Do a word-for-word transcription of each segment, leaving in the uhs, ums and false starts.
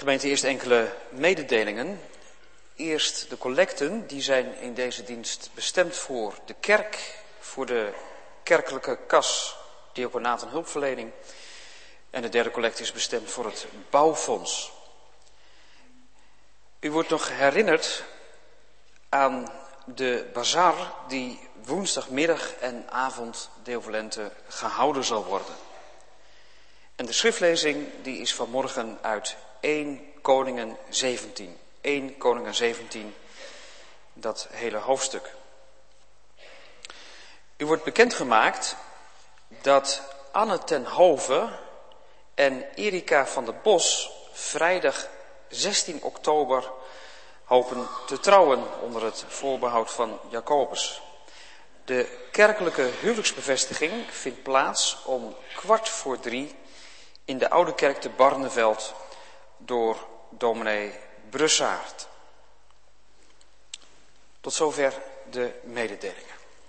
Gemeente, eerst enkele mededelingen. Eerst de collecten, die zijn in deze dienst bestemd voor de kerk, voor de kerkelijke kas, diaconaat en hulpverlening. En de derde collecte is bestemd voor het bouwfonds. U wordt nog herinnerd aan de bazaar die woensdagmiddag en avond Deo Volente gehouden zal worden. En de schriftlezing die is vanmorgen uit Eerste Koningen zeventien. Eerste Koningen zeventien, dat hele hoofdstuk. U wordt bekendgemaakt dat Anne ten Hove en Erika van der Bos vrijdag zestien oktober hopen te trouwen onder het voorbehoud van Jacobus. De kerkelijke huwelijksbevestiging vindt plaats om kwart voor drie in de Oude Kerk te Barneveld door dominee Brussaert. Tot zover de mededelingen.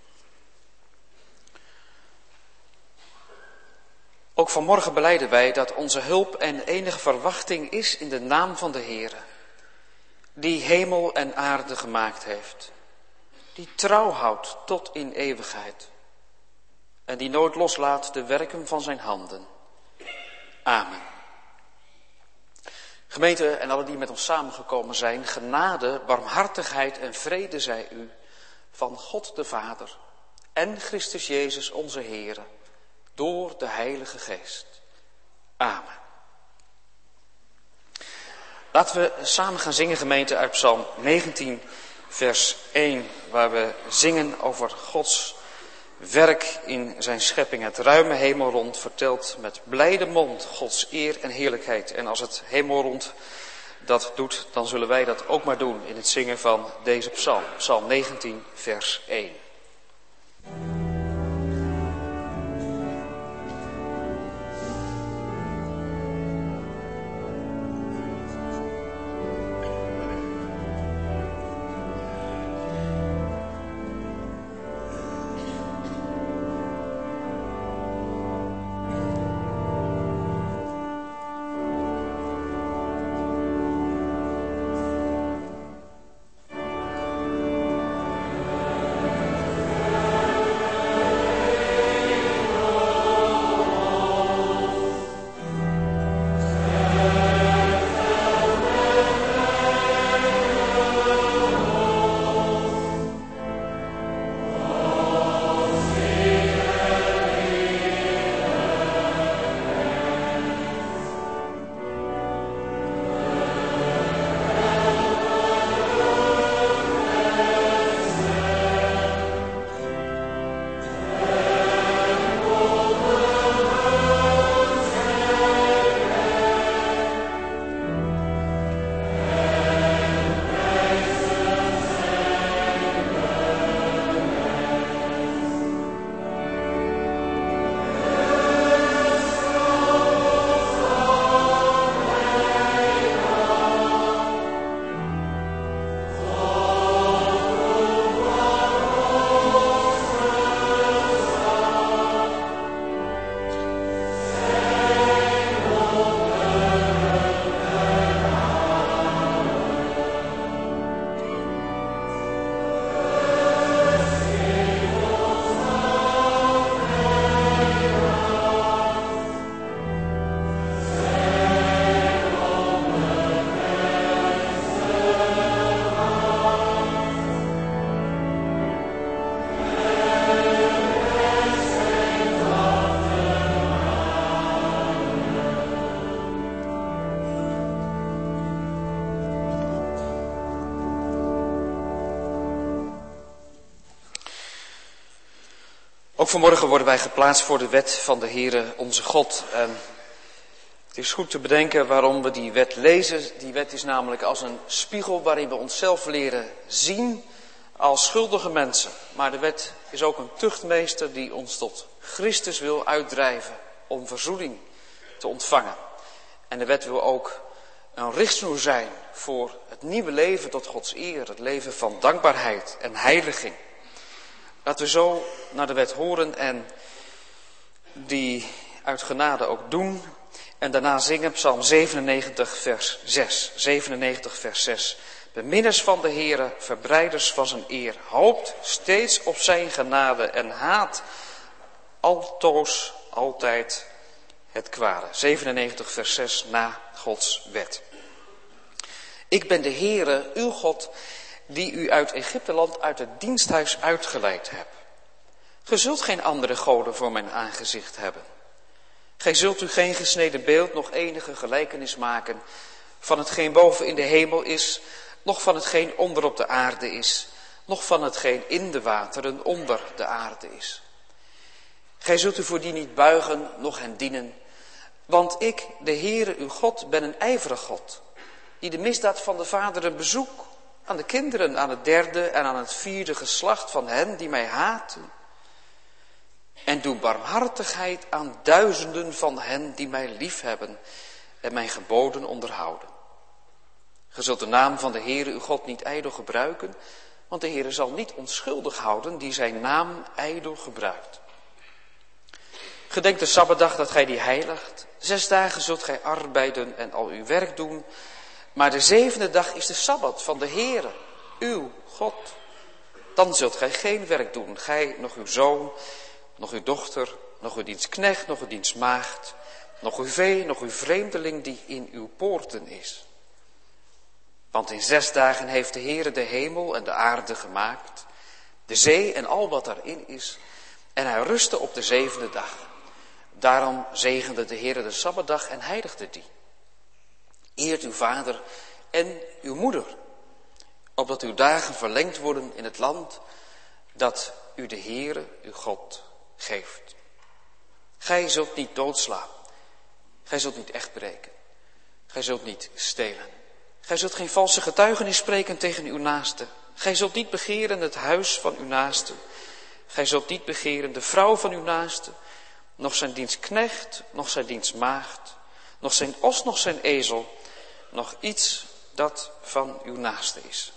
Ook vanmorgen belijden wij dat onze hulp en enige verwachting is in de naam van de Heere, die hemel en aarde gemaakt heeft, die trouw houdt tot in eeuwigheid en die nooit loslaat de werken van zijn handen. Amen. Gemeente en alle die met ons samengekomen zijn, genade, barmhartigheid en vrede zij u van God de Vader en Christus Jezus onze Heere, door de Heilige Geest. Amen. Laten we samen gaan zingen, gemeente, uit Psalm negentien, vers één, waar we zingen over Gods werk in zijn schepping. Het ruime hemelrond vertelt met blijde mond Gods eer en heerlijkheid. En als het hemelrond dat doet, dan zullen wij dat ook maar doen in het zingen van deze psalm. Psalm negentien, vers één. Ook vanmorgen worden wij geplaatst voor de wet van de Heere onze God. En het is goed te bedenken waarom we die wet lezen. Die wet is namelijk als een spiegel waarin we onszelf leren zien als schuldige mensen. Maar de wet is ook een tuchtmeester die ons tot Christus wil uitdrijven om verzoening te ontvangen. En de wet wil ook een richtsnoer zijn voor het nieuwe leven tot Gods eer. Het leven van dankbaarheid en heiliging. Laten we zo naar de wet horen en die uit genade ook doen. En daarna zingen Psalm zevenennegentig vers zes. zevenennegentig vers zes. Beminners van de Heere, verbreiders van zijn eer, hoopt steeds op zijn genade en haat altoos altijd het kwade. zevenennegentig vers zes na Gods wet. Ik ben de Heere, uw God, die u uit Egypteland uit het diensthuis uitgeleid heb. Ge zult geen andere goden voor mijn aangezicht hebben. Gij zult u geen gesneden beeld, nog enige gelijkenis maken van hetgeen boven in de hemel is, nog van hetgeen onder op de aarde is, nog van hetgeen in de wateren onder de aarde is. Gij zult u voor die niet buigen, noch hen dienen, want ik, de Heere uw God, ben een ijverig God, die de misdaad van de vaderen bezoek, aan de kinderen, aan het derde en aan het vierde geslacht van hen die mij haten. En doe barmhartigheid aan duizenden van hen die mij liefhebben en mijn geboden onderhouden. Ge zult de naam van de Heere uw God niet ijdel gebruiken, want de Heere zal niet onschuldig houden die zijn naam ijdel gebruikt. Gedenk de Sabbatdag dat gij die heiligt. Zes dagen zult gij arbeiden en al uw werk doen, maar de zevende dag is de Sabbat van de Heere, uw God. Dan zult gij geen werk doen, gij, nog uw zoon, nog uw dochter, nog uw dienstknecht, nog uw dienstmaagd, nog uw vee, nog uw vreemdeling die in uw poorten is. Want in zes dagen heeft de Heere de hemel en de aarde gemaakt, de zee en al wat daarin is, en hij rustte op de zevende dag. Daarom zegende de Heere de Sabbatdag en heiligde die. Eert uw vader en uw moeder, opdat uw dagen verlengd worden in het land dat u de Heere, uw God, geeft. Gij zult niet doodslaan. Gij zult niet echt breken. Gij zult niet stelen. Gij zult geen valse getuigenis spreken tegen uw naaste. Gij zult niet begeren het huis van uw naaste. Gij zult niet begeren de vrouw van uw naaste, nog zijn dienstknecht, nog zijn dienstmaagd, nog zijn os, nog zijn ezel, nog iets dat van uw naaste is.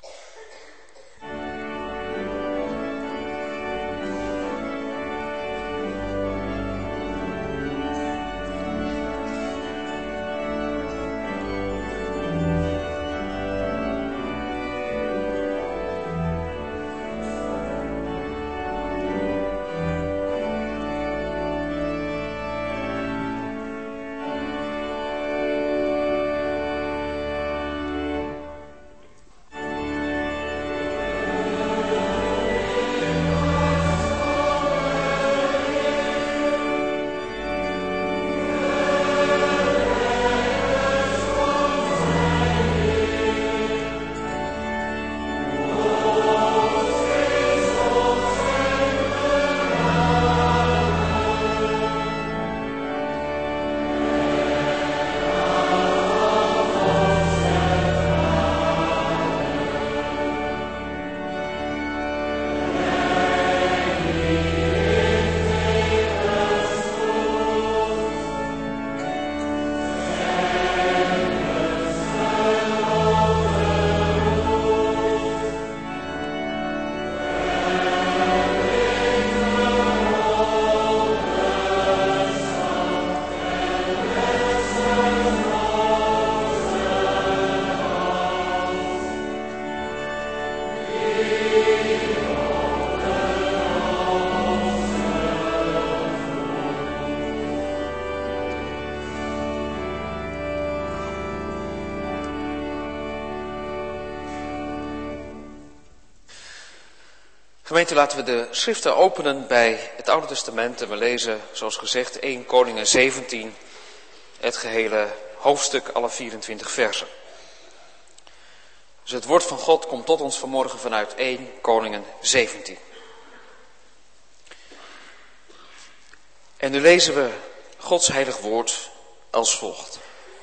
Gemeente, laten we de schriften openen bij het Oude Testament en we lezen, zoals gezegd, Eerste Koningen zeventien, het gehele hoofdstuk, alle vierentwintig versen. Dus het woord van God komt tot ons vanmorgen vanuit Eerste Koningen zeventien. En nu lezen we Gods heilig woord als volgt.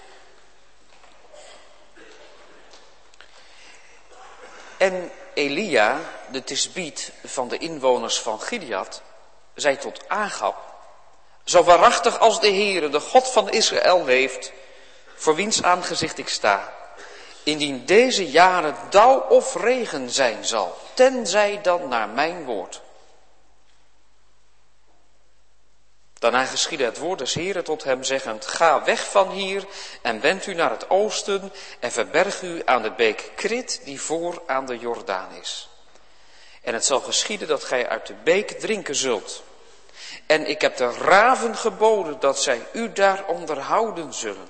En Elia, de Tisbiet van de inwoners van Gilead, zei tot Agab: zo waarachtig als de Heere, de God van Israël, leeft, voor wiens aangezicht ik sta, indien deze jaren dauw of regen zijn zal, tenzij dan naar mijn woord. Daarna geschiedde het woord des Heren tot hem, zeggend: Ga weg van hier en wend u naar het oosten en verberg u aan de beek Krit, die voor aan de Jordaan is. En het zal geschieden dat gij uit de beek drinken zult. En ik heb de raven geboden dat zij u daar onderhouden zullen.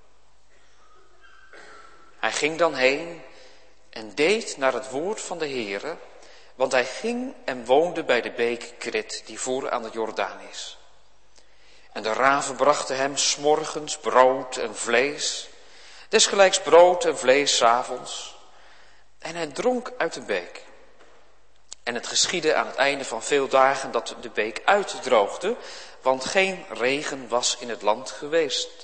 Hij ging dan heen en deed naar het woord van de Heere, want hij ging en woonde bij de beek Krit, die voor aan de Jordaan is. En de raven brachten hem 's morgens brood en vlees, desgelijks brood en vlees 's avonds. En hij dronk uit de beek. En het geschiedde aan het einde van veel dagen dat de beek uitdroogde, want geen regen was in het land geweest.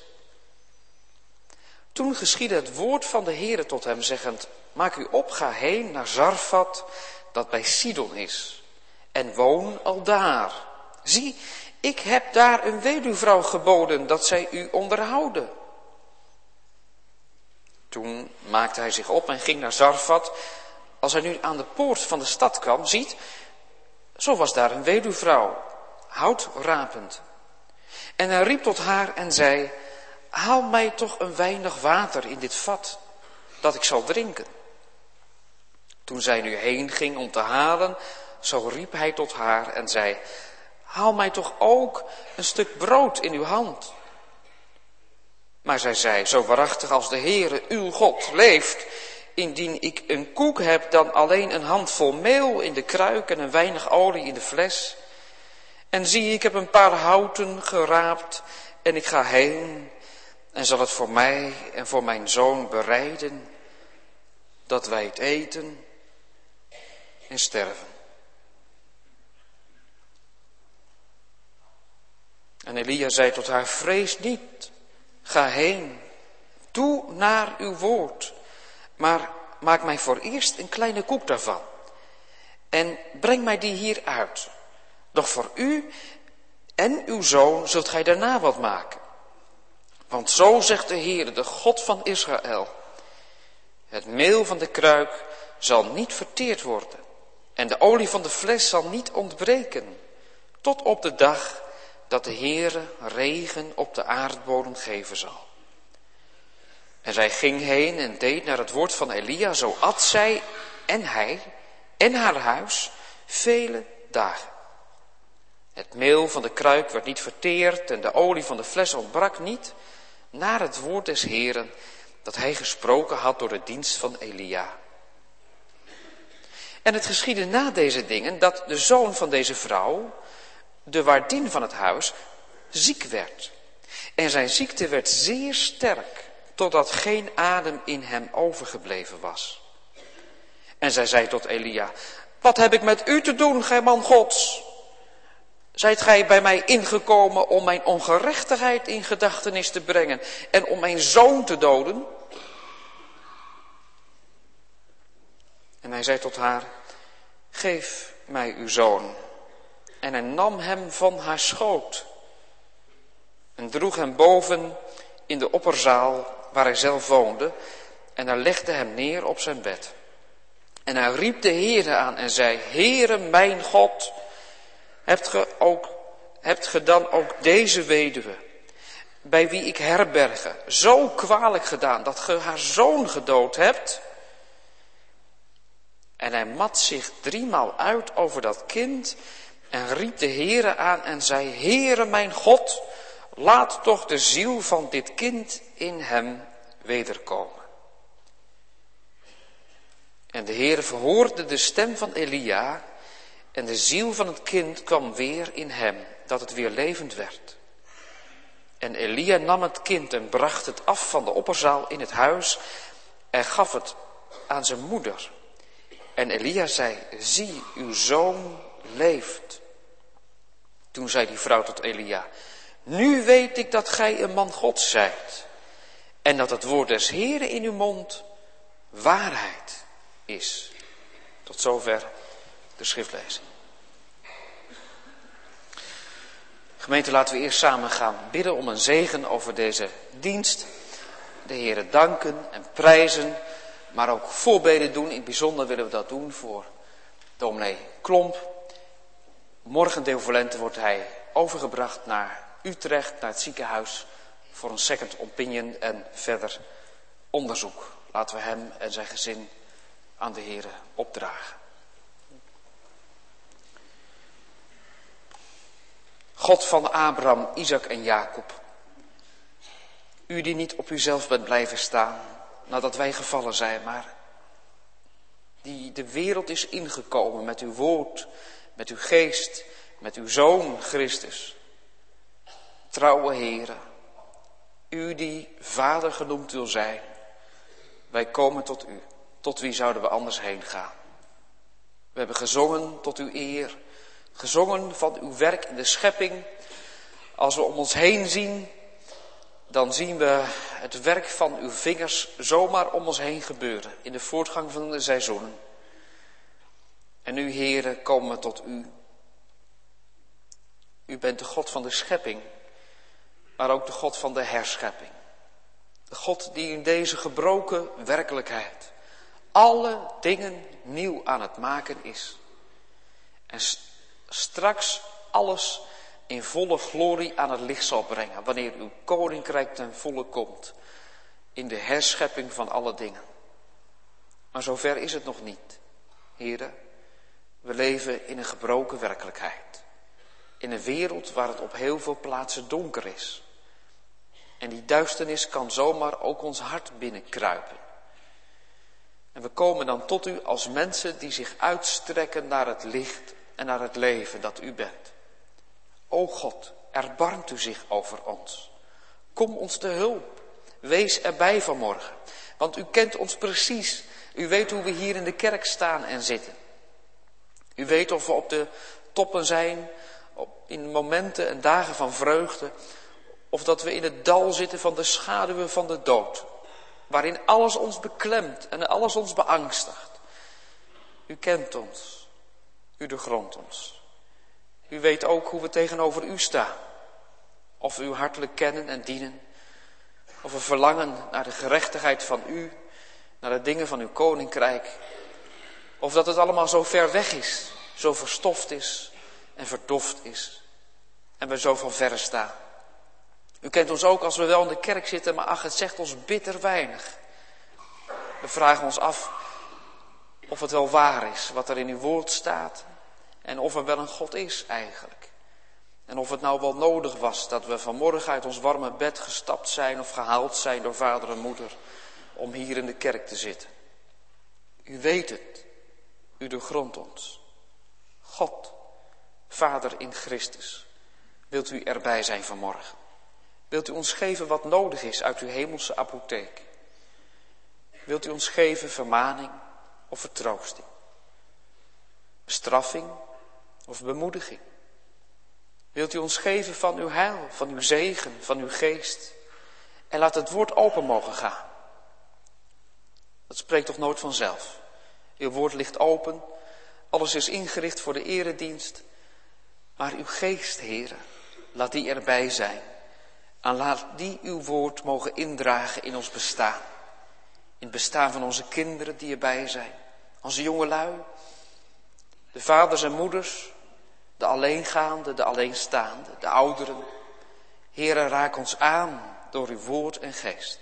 Toen geschiedde het woord van de Heere tot hem, zeggend: Maak u op, ga heen naar Zarfat, dat bij Sidon is, en woon aldaar. Zie, ik heb daar een weduwvrouw geboden, dat zij u onderhouden. Toen maakte hij zich op en ging naar Zarfat. Als hij nu aan de poort van de stad kwam, ziet, zo was daar een weduwvrouw, hout rapend. En hij riep tot haar en zei: Haal mij toch een weinig water in dit vat, dat ik zal drinken. Toen zij nu heen ging om te halen, zo riep hij tot haar en zei: Haal mij toch ook een stuk brood in uw hand. Maar zij zei: Zo waarachtig als de Heere uw God leeft, indien ik een koek heb dan alleen een handvol meel in de kruik en een weinig olie in de fles. En zie, ik heb een paar houten geraapt en ik ga heen en zal het voor mij en voor mijn zoon bereiden, dat wij het eten en sterven. En Elia zei tot haar: Vrees niet, ga heen, doe naar uw woord, maar maak mij voor eerst een kleine koek daarvan en breng mij die hier uit. Doch voor u en uw zoon zult gij daarna wat maken. Want zo zegt de Heere, de God van Israël: het meel van de kruik zal niet verteerd worden en de olie van de fles zal niet ontbreken, tot op de dag dat de Heere regen op de aardbodem geven zal. En zij ging heen en deed naar het woord van Elia, zo at zij en hij en haar huis vele dagen. Het meel van de kruik werd niet verteerd en de olie van de fles ontbrak niet, naar het woord des Heeren dat hij gesproken had door de dienst van Elia. En het geschiedde na deze dingen dat de zoon van deze vrouw, de waardin van het huis, ziek werd. En zijn ziekte werd zeer sterk, totdat geen adem in hem overgebleven was. En zij zei tot Elia: Wat heb ik met u te doen, gij man Gods? Zijt gij bij mij ingekomen om mijn ongerechtigheid in gedachtenis te brengen en om mijn zoon te doden? En hij zei tot haar: Geef mij uw zoon. En hij nam hem van haar schoot en droeg hem boven in de opperzaal waar hij zelf woonde, en hij legde hem neer op zijn bed. En hij riep de Heere aan en zei: Heere mijn God, hebt ge, ook, hebt ge dan ook deze weduwe, bij wie ik herberge, zo kwalijk gedaan dat ge haar zoon gedood hebt? En hij mat zich driemaal uit over dat kind en riep de Heere aan en zei: Heere mijn God, laat toch de ziel van dit kind in hem wederkomen. En de Heere verhoorde de stem van Elia en de ziel van het kind kwam weer in hem, dat het weer levend werd. En Elia nam het kind en bracht het af van de opperzaal in het huis en gaf het aan zijn moeder. En Elia zei: Zie, uw zoon leeft. Toen zei die vrouw tot Elia: Nu weet ik dat gij een man Gods zijt en dat het woord des Heeren in uw mond waarheid is. Tot zover de schriftlezing. Gemeente, laten we eerst samen gaan bidden om een zegen over deze dienst. De Heere danken en prijzen, maar ook voorbeden doen. In het bijzonder willen we dat doen voor dominee Klomp. Morgen deel voor lente wordt hij overgebracht naar Utrecht naar het ziekenhuis voor een second opinion en verder onderzoek. Laten we hem en zijn gezin aan de Heere opdragen. God van Abraham, Isaac en Jacob. U die niet op uzelf bent blijven staan nadat wij gevallen zijn, maar die de wereld is ingekomen met uw woord, met uw geest, met uw Zoon Christus. Trouwe Heere, u die Vader genoemd wil zijn, wij komen tot u. Tot wie zouden we anders heen gaan? We hebben gezongen tot uw eer, gezongen van uw werk in de schepping. Als we om ons heen zien, dan zien we het werk van uw vingers zomaar om ons heen gebeuren in de voortgang van de seizoenen. En nu, Heere, komen we tot u. U bent de God van de schepping, maar ook de God van de herschepping. De God die in deze gebroken werkelijkheid alle dingen nieuw aan het maken is. En st- straks alles in volle glorie aan het licht zal brengen, wanneer uw koninkrijk ten volle komt, in de herschepping van alle dingen. Maar zover is het nog niet, Heere. We leven in een gebroken werkelijkheid. In een wereld waar het op heel veel plaatsen donker is. En die duisternis kan zomaar ook ons hart binnenkruipen. En we komen dan tot u als mensen die zich uitstrekken naar het licht en naar het leven dat u bent. O God, erbarmt u zich over ons. Kom ons te hulp. Wees erbij vanmorgen. Want u kent ons precies. U weet hoe we hier in de kerk staan en zitten. U weet of we op de toppen zijn, op, in momenten en dagen van vreugde. Of dat we in het dal zitten van de schaduwen van de dood. Waarin alles ons beklemt en alles ons beangstigt. U kent ons. U doorgrondt ons. U weet ook hoe we tegenover u staan. Of we u hartelijk kennen en dienen. Of we verlangen naar de gerechtigheid van u. Naar de dingen van uw koninkrijk. Of dat het allemaal zo ver weg is. Zo verstoft is en verdoft is. En we zo van verre staan. U kent ons ook als we wel in de kerk zitten, maar ach, het zegt ons bitter weinig. We vragen ons af of het wel waar is wat er in uw woord staat. En of er wel een God is eigenlijk. En of het nou wel nodig was dat we vanmorgen uit ons warme bed gestapt zijn of gehaald zijn door vader en moeder om hier in de kerk te zitten. U weet het. U doorgrondt ons. God, Vader in Christus, wilt u erbij zijn vanmorgen? Wilt u ons geven wat nodig is uit uw hemelse apotheek? Wilt u ons geven vermaning of vertroosting? Bestraffing of bemoediging? Wilt u ons geven van uw heil, van uw zegen, van uw geest? En laat het woord open mogen gaan. Dat spreekt toch nooit vanzelf. Uw woord ligt open, alles is ingericht voor de eredienst. Maar uw geest, Heere, laat die erbij zijn. En laat die uw woord mogen indragen in ons bestaan. In het bestaan van onze kinderen die erbij zijn. Onze jongelui. De vaders en moeders. De alleengaande, de alleenstaande, de ouderen. Heere, raak ons aan door uw woord en geest.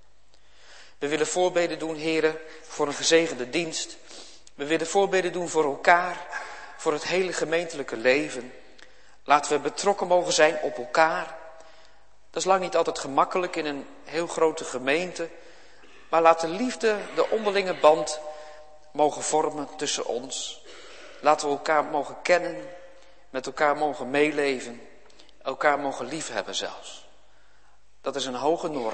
We willen voorbeden doen, Heere, voor een gezegende dienst. We willen voorbeden doen voor elkaar, voor het hele gemeentelijke leven. Laten we betrokken mogen zijn op elkaar. Dat is lang niet altijd gemakkelijk in een heel grote gemeente. Maar laat de liefde, de onderlinge band mogen vormen tussen ons. Laten we elkaar mogen kennen, met elkaar mogen meeleven, elkaar mogen liefhebben zelfs. Dat is een hoge norm.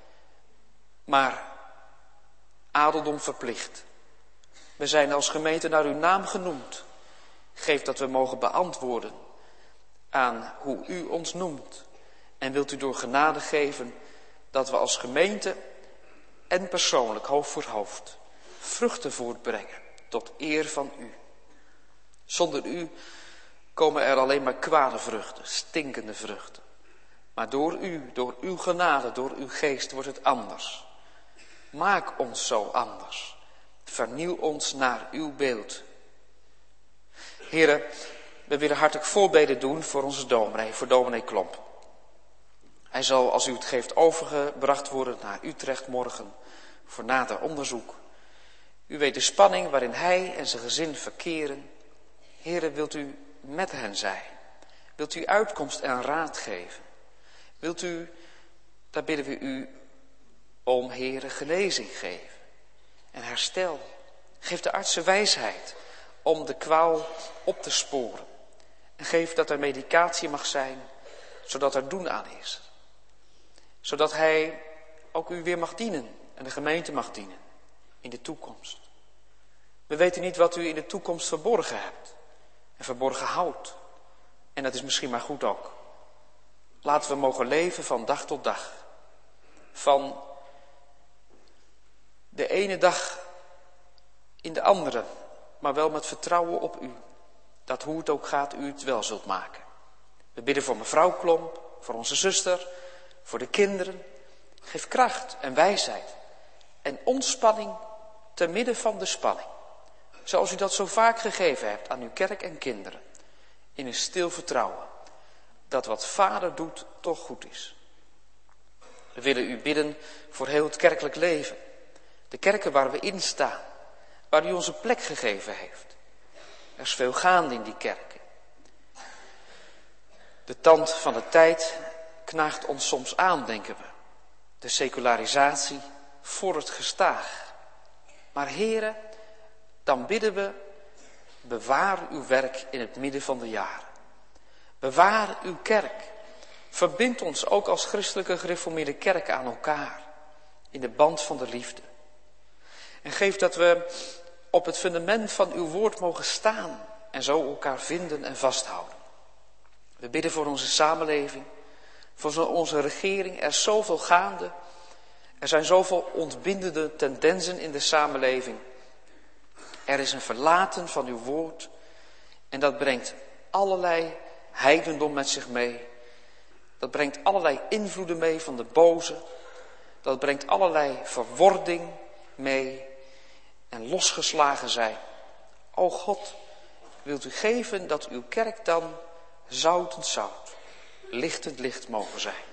Maar adeldom verplicht. We zijn als gemeente naar uw naam genoemd. Geef dat we mogen beantwoorden aan hoe u ons noemt. En wilt u door genade geven dat we als gemeente en persoonlijk hoofd voor hoofd vruchten voortbrengen tot eer van u. Zonder u komen er alleen maar kwade vruchten, stinkende vruchten. Maar door u, door uw genade, door uw geest wordt het anders. Maak ons zo anders. Vernieuw ons naar uw beeld. Heren, we willen hartelijk voorbeden doen voor onze dominee, voor dominee Klomp. Hij zal, als u het geeft, overgebracht worden naar Utrecht morgen voor nader onderzoek. U weet de spanning waarin hij en zijn gezin verkeren. Heere, wilt u met hen zijn? Wilt u uitkomst en raad geven? Wilt u, daar bidden we u om, Heere, genezing geven en herstel. Geef de artsen wijsheid om de kwaal op te sporen. En geef dat er medicatie mag zijn, zodat er doen aan is. Zodat hij ook u weer mag dienen en de gemeente mag dienen in de toekomst. We weten niet wat u in de toekomst verborgen hebt en verborgen houdt. En dat is misschien maar goed ook. Laten we mogen leven van dag tot dag. Van de ene dag in de andere, maar wel met vertrouwen op u. Dat hoe het ook gaat, u het wel zult maken. We bidden voor mevrouw Klomp, voor onze zuster, voor de kinderen. Geef kracht en wijsheid en ontspanning te midden van de spanning. Zoals u dat zo vaak gegeven hebt aan uw kerk en kinderen. In een stil vertrouwen dat wat Vader doet toch goed is. We willen u bidden voor heel het kerkelijk leven. De kerken waar we in staan. Waar u ons een plek gegeven heeft. Er is veel gaande in die kerken. De tand van de tijd knaagt ons soms aan, denken we. De secularisatie vordert gestaag. Maar Heere, dan bidden we, bewaar uw werk in het midden van de jaren. Bewaar uw kerk. Verbind ons ook als christelijke gereformeerde kerk aan elkaar. In de band van de liefde. En geef dat we op het fundament van uw woord mogen staan. En zo elkaar vinden en vasthouden. We bidden voor onze samenleving. Voor onze regering. Er is zoveel gaande. Er zijn zoveel ontbindende tendensen in de samenleving. Er is een verlaten van uw woord. En dat brengt allerlei heidendom met zich mee. Dat brengt allerlei invloeden mee van de boze. Dat brengt allerlei verwording mee. En losgeslagen zijn. O God, wilt u geven dat uw kerk dan zoutend zout, lichtend licht mogen zijn.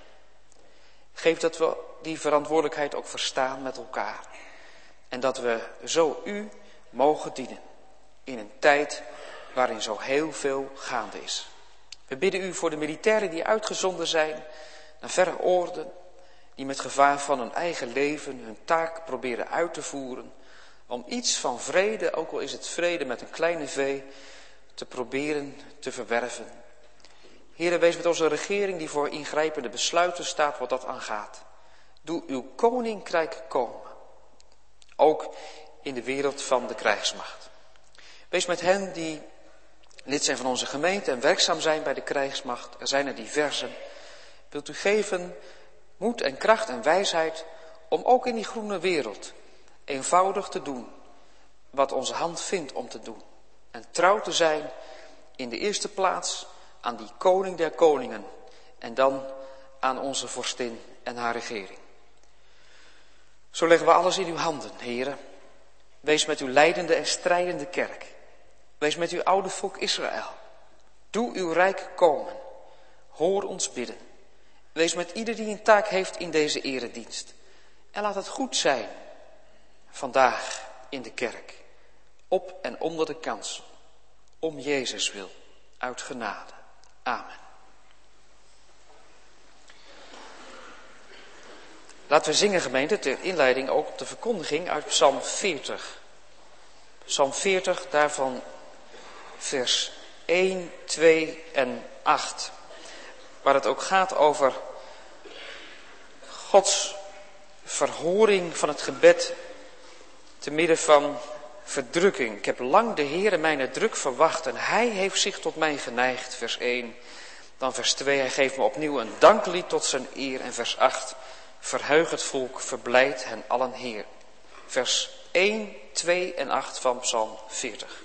Geef dat we die verantwoordelijkheid ook verstaan met elkaar. En dat we zo u mogen dienen. In een tijd waarin zo heel veel gaande is. We bidden u voor de militairen die uitgezonden zijn naar verre oorden. Die met gevaar van hun eigen leven hun taak proberen uit te voeren. Om iets van vrede, ook al is het vrede met een kleine v, te proberen te verwerven. Heere, wees met onze regering die voor ingrijpende besluiten staat wat dat aangaat. Doe uw koninkrijk komen. Ook in de wereld van de krijgsmacht. Wees met hen die lid zijn van onze gemeente en werkzaam zijn bij de krijgsmacht. Er zijn er diversen. Wilt u geven moed en kracht en wijsheid om ook in die groene wereld eenvoudig te doen wat onze hand vindt om te doen. En trouw te zijn in de eerste plaats aan die koning der koningen en dan aan onze vorstin en haar regering. Zo leggen we alles in uw handen, Heere. Wees met uw leidende en strijdende kerk. Wees met uw oude volk Israël. Doe uw rijk komen. Hoor ons bidden. Wees met ieder die een taak heeft in deze eredienst. En laat het goed zijn vandaag in de kerk. Op en onder de kansel. Om Jezus wil. Uit genade. Amen. Laten we zingen, gemeente, ter inleiding ook op de verkondiging uit Psalm veertig. Psalm veertig, daarvan vers één, twee en acht. Waar het ook gaat over Gods verhoring van het gebed te midden van verdrukking. Ik heb lang de Heere mijn druk verwacht en hij heeft zich tot mij geneigd, vers één. Dan vers twee, hij geeft me opnieuw een danklied tot zijn eer. En vers acht, verheug het volk, verblijd hen allen Heer. Vers één, twee en acht van Psalm veertig.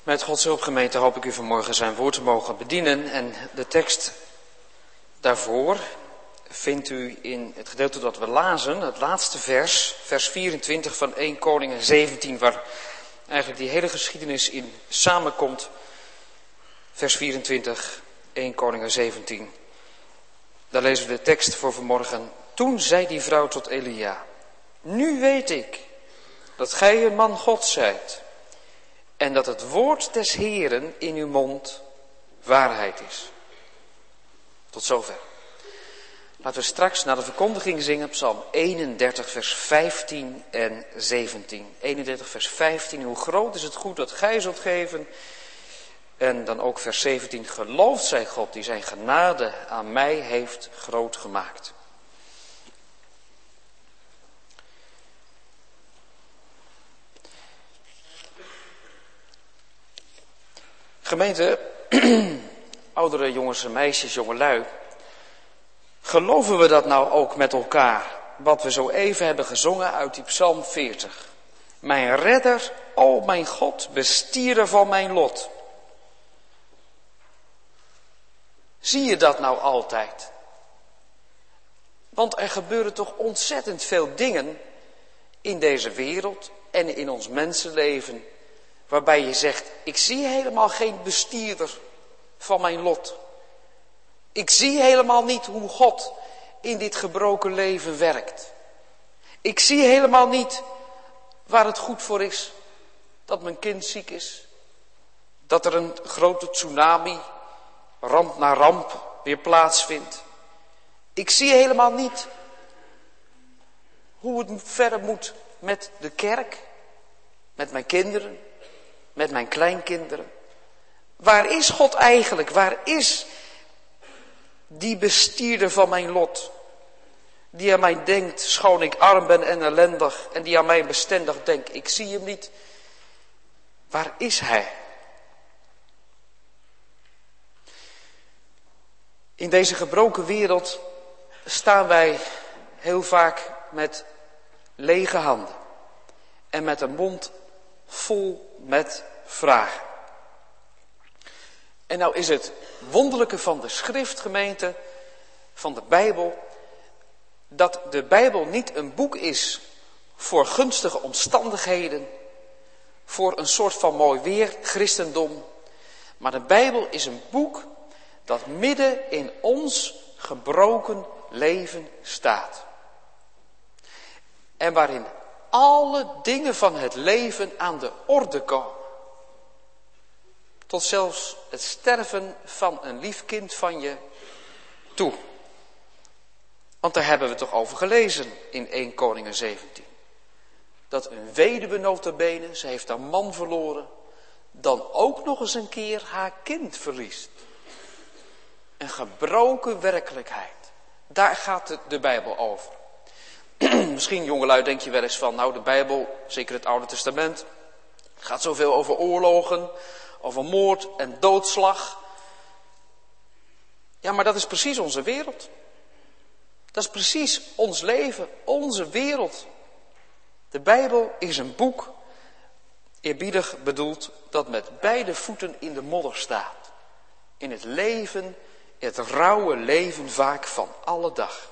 Met Gods hulp, gemeente, hoop ik u vanmorgen zijn woord te mogen bedienen. En de tekst daarvoor vindt u in het gedeelte dat we lazen, het laatste vers, vers vierentwintig van Eerste Koningen zeventien, waar eigenlijk die hele geschiedenis in samenkomt. Vers vierentwintig, Eerste Koningen zeventien. Daar lezen we de tekst voor vanmorgen. Toen zei die vrouw tot Elia: nu weet ik dat gij een man Gods zijt en dat het woord des Heeren in uw mond waarheid is. Tot zover. Laten we straks naar de verkondiging zingen, Psalm eenendertig, vers vijftien en zeventien. eenendertig, vers vijftien, hoe groot is het goed dat gij zult geven. En dan ook vers zeventien, geloofd zij God die zijn genade aan mij heeft groot gemaakt. Gemeente, oudere jongens en meisjes, jongelui, geloven we dat nou ook met elkaar, wat we zo even hebben gezongen uit die Psalm veertig? Mijn redder, o mijn God, bestierder van mijn lot. Zie je dat nou altijd? Want er gebeuren toch ontzettend veel dingen in deze wereld en in ons mensenleven, waarbij je zegt, ik zie helemaal geen bestierder van mijn lot. Ik zie helemaal niet hoe God in dit gebroken leven werkt. Ik zie helemaal niet waar het goed voor is dat mijn kind ziek is. Dat er een grote tsunami, ramp na ramp, weer plaatsvindt. Ik zie helemaal niet hoe het verder moet met de kerk, met mijn kinderen, met mijn kleinkinderen. Waar is God eigenlijk? Waar is die bestierder van mijn lot? Die aan mij denkt, schoon ik arm ben en ellendig. En die aan mij bestendig denkt, ik zie hem niet. Waar is hij? In deze gebroken wereld staan wij heel vaak met lege handen. En met een mond vol met vragen. En nou is het wonderlijke van de schriftgemeente, van de Bijbel, dat de Bijbel niet een boek is voor gunstige omstandigheden, voor een soort van mooi weer, christendom. Maar de Bijbel is een boek dat midden in ons gebroken leven staat. En waarin alle dingen van het leven aan de orde komen. Tot zelfs het sterven van een lief kind van je toe. Want daar hebben we toch over gelezen in Eerste Koningen zeventien. Dat een weduwe nota bene, ze heeft haar man verloren, dan ook nog eens een keer haar kind verliest. Een gebroken werkelijkheid. Daar gaat de, de Bijbel over. Misschien, jongelui, denk je wel eens van, nou de Bijbel, zeker het Oude Testament, gaat zoveel over oorlogen, over moord en doodslag. Ja, maar dat is precies onze wereld. Dat is precies ons leven, onze wereld. De Bijbel is een boek, eerbiedig bedoeld, dat met beide voeten in de modder staat. In het leven, het rauwe leven vaak van alle dag.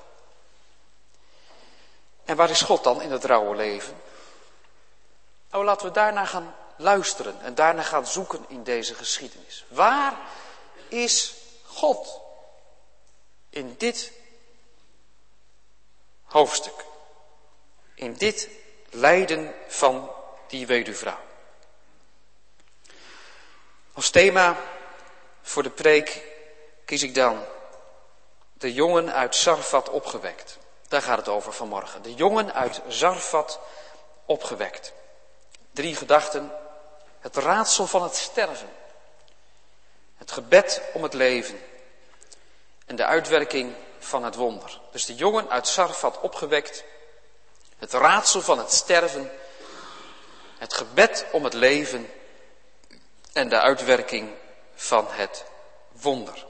En waar is God dan in het rauwe leven? Nou, laten we daarna gaan luisteren en daarna gaan zoeken in deze geschiedenis. Waar is God in dit hoofdstuk? In dit lijden van die weduwvrouw. Als thema voor de preek kies ik dan de jongen uit Zarfat opgewekt. Daar gaat het over vanmorgen. De jongen uit Zarfat opgewekt. Drie gedachten. Het raadsel van het sterven. Het gebed om het leven. En de uitwerking van het wonder. Dus de jongen uit Zarfat opgewekt. Het raadsel van het sterven. Het gebed om het leven. En de uitwerking van het wonder.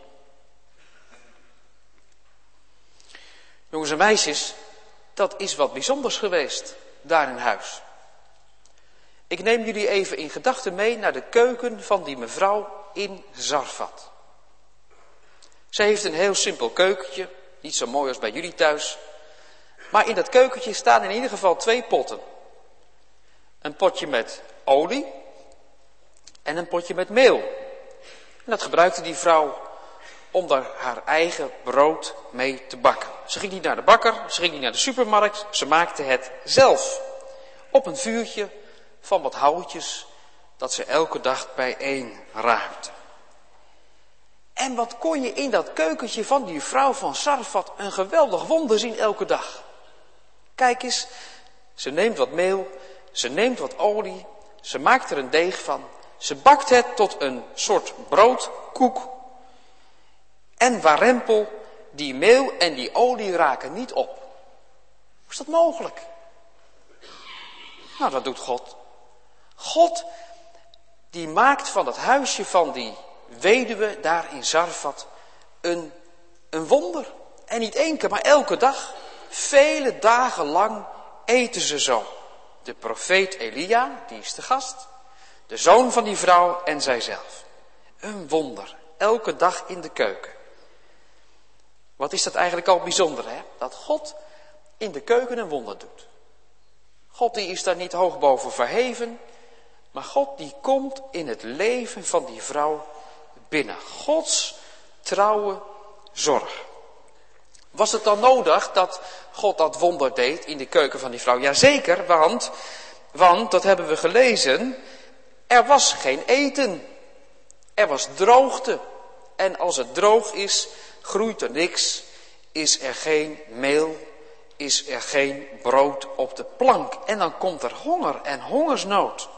Jongens en meisjes, dat is wat bijzonders geweest daar in huis. Ik neem jullie even in gedachten mee naar de keuken van die mevrouw in Zarfat. Ze heeft een heel simpel keukentje, niet zo mooi als bij jullie thuis. Maar in dat keukentje staan in ieder geval twee potten. Een potje met olie en een potje met meel. En dat gebruikte die vrouw om daar haar eigen brood mee te bakken. Ze ging niet naar de bakker, ze ging niet naar de supermarkt, ze maakte het zelf. Op een vuurtje van wat houtjes dat ze elke dag bijeen raapte. En wat kon je in dat keukentje van die vrouw van Zarfat een geweldig wonder zien elke dag. Kijk eens, ze neemt wat meel, ze neemt wat olie, ze maakt er een deeg van. Ze bakt het tot een soort broodkoek. En warempel, die meel en die olie raken niet op. Hoe is dat mogelijk? Nou, dat doet God. God, die maakt van het huisje van die weduwe daar in Zarfat een, een wonder. En niet één keer, maar elke dag. Vele dagen lang eten ze zo. De profeet Elia, die is de gast. De zoon van die vrouw en zijzelf. Een wonder. Elke dag in de keuken. Wat is dat eigenlijk al bijzonder, hè? Dat God in de keuken een wonder doet. God die is daar niet hoog boven verheven. Maar God die komt in het leven van die vrouw binnen. Gods trouwe zorg. Was het dan nodig dat God dat wonder deed in de keuken van die vrouw? Jazeker, want, want, dat hebben we gelezen, er was geen eten. Er was droogte. En als het droog is, groeit er niks, is er geen meel, is er geen brood op de plank. En dan komt er honger en hongersnood.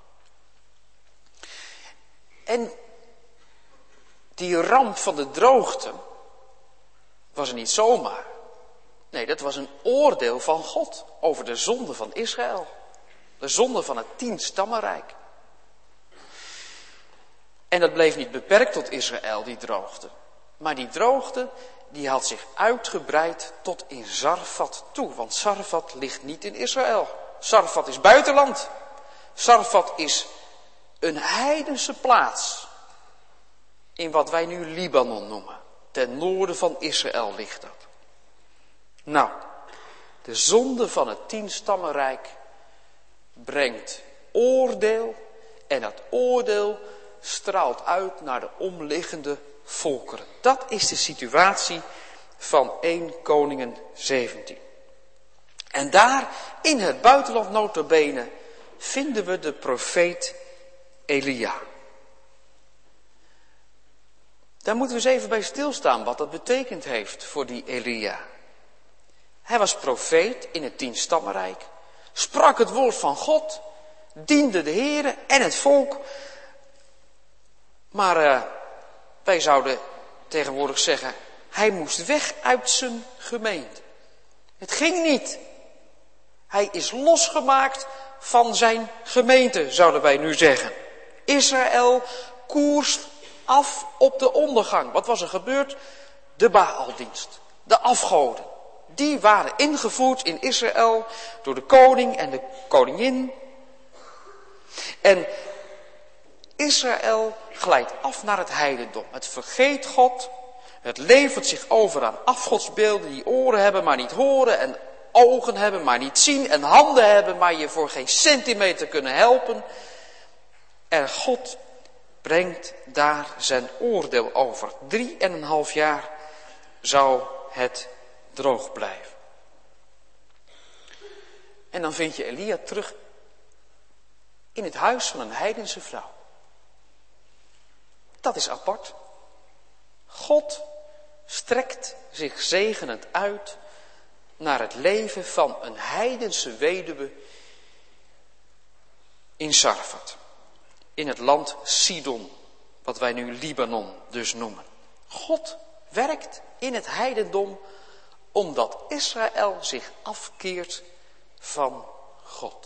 En die ramp van de droogte was er niet zomaar. Nee, dat was een oordeel van God over de zonde van Israël. De zonde van het tien-stammenrijk. En dat bleef niet beperkt tot Israël, die droogte. Maar die droogte, die had zich uitgebreid tot in Zarfat toe. Want Zarfat ligt niet in Israël. Zarfat is buitenland. Zarfat is een heidense plaats. In wat wij nu Libanon noemen. Ten noorden van Israël ligt dat. Nou, de zonde van het tien-stammenrijk brengt oordeel. En dat oordeel straalt uit naar de omliggende volkeren. Dat is de situatie van Eerste Koningen zeventien. En daar in het buitenland nota bene vinden we de profeet Elia. Daar moeten we eens even bij stilstaan wat dat betekend heeft voor die Elia. Hij was profeet in het tien-stammenrijk, sprak het woord van God, diende de Here en het volk. Maar uh, wij zouden tegenwoordig zeggen, hij moest weg uit zijn gemeente. Het ging niet. Hij is losgemaakt van zijn gemeente, zouden wij nu zeggen. Israël koerst af op de ondergang. Wat was er gebeurd? De Baaldienst, de afgoden. Die waren ingevoerd in Israël door de koning en de koningin. En Israël glijdt af naar het heidendom. Het vergeet God. Het levert zich over aan afgodsbeelden die oren hebben maar niet horen. En ogen hebben maar niet zien. En handen hebben maar je voor geen centimeter kunnen helpen. En God brengt daar zijn oordeel over. Drie en een half jaar zou het droog blijven. En dan vind je Elia terug in het huis van een heidense vrouw. Dat is apart. God strekt zich zegenend uit naar het leven van een heidense weduwe in Zarfat. In het land Sidon, wat wij nu Libanon dus noemen. God werkt in het heidendom omdat Israël zich afkeert van God.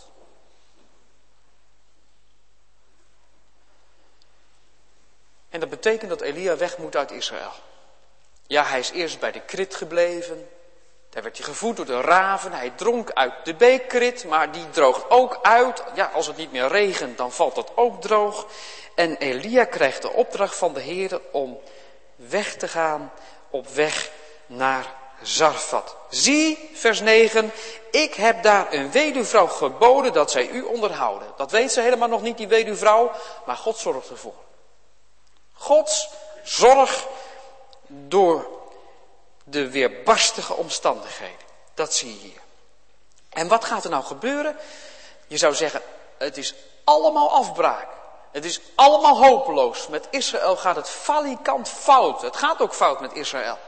En dat betekent dat Elia weg moet uit Israël. Ja, hij is eerst bij de Krit gebleven, Daar werd hij gevoed door de raven. Hij dronk uit de beekrit, maar die droogt ook uit. Ja, als het niet meer regent, dan valt dat ook droog. En Elia krijgt de opdracht van de Heer om weg te gaan op weg naar Zarfat. Zie, vers negen, ik heb daar een weduwvrouw geboden dat zij u onderhouden. Dat weet ze helemaal nog niet, die weduwvrouw, maar God zorgt ervoor. Gods zorg door de weerbarstige omstandigheden. Dat zie je hier. En wat gaat er nou gebeuren? Je zou zeggen, het is allemaal afbraak. Het is allemaal hopeloos. Met Israël gaat het falikant fout. Het gaat ook fout met Israël.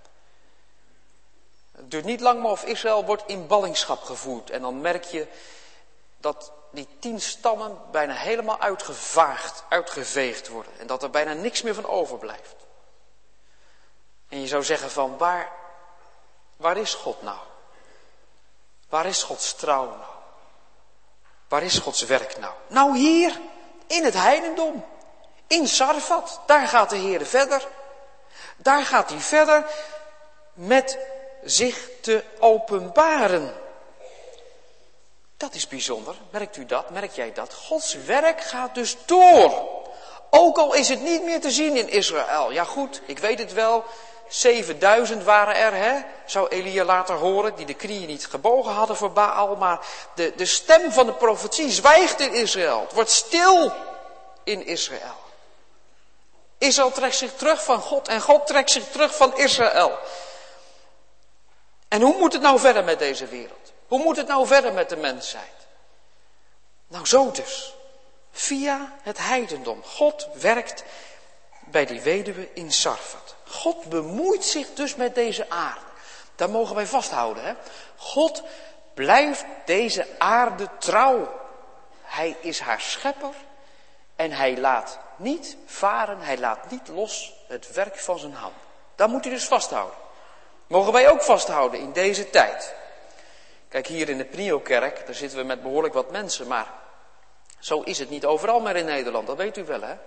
Het duurt niet lang meer of Israël wordt in ballingschap gevoerd. En dan merk je dat die tien stammen bijna helemaal uitgevaagd, uitgeveegd worden. En dat er bijna niks meer van overblijft. En je zou zeggen van, waar, waar is God nou? Waar is Gods trouw nou? Waar is Gods werk nou? Nou hier, in het heidendom. In Zarfat, daar gaat de Heer verder. Daar gaat hij verder met zich te openbaren. Dat is bijzonder. Merkt u dat? Merk jij dat? Gods werk gaat dus door. Ook al is het niet meer te zien in Israël. Ja goed, ik weet het wel. zevenduizend waren er, hè? Zou Elia later horen, die de knieën niet gebogen hadden voor Baal. Maar de, de stem van de profetie zwijgt in Israël. Het wordt stil in Israël. Israël trekt zich terug van God en God trekt zich terug van Israël. En hoe moet het nou verder met deze wereld? Hoe moet het nou verder met de mensheid? Nou zo dus. Via het heidendom. God werkt bij die weduwe in Zarfat. God bemoeit zich dus met deze aarde. Daar mogen wij vasthouden. Hè? God blijft deze aarde trouw. Hij is haar schepper. En hij laat niet varen. Hij laat niet los het werk van zijn hand. Daar moet hij dus vasthouden. Mogen wij ook vasthouden in deze tijd. Kijk, hier in de Prio-kerk, daar zitten we met behoorlijk wat mensen. Maar zo is het niet overal meer in Nederland. Dat weet u wel, hè?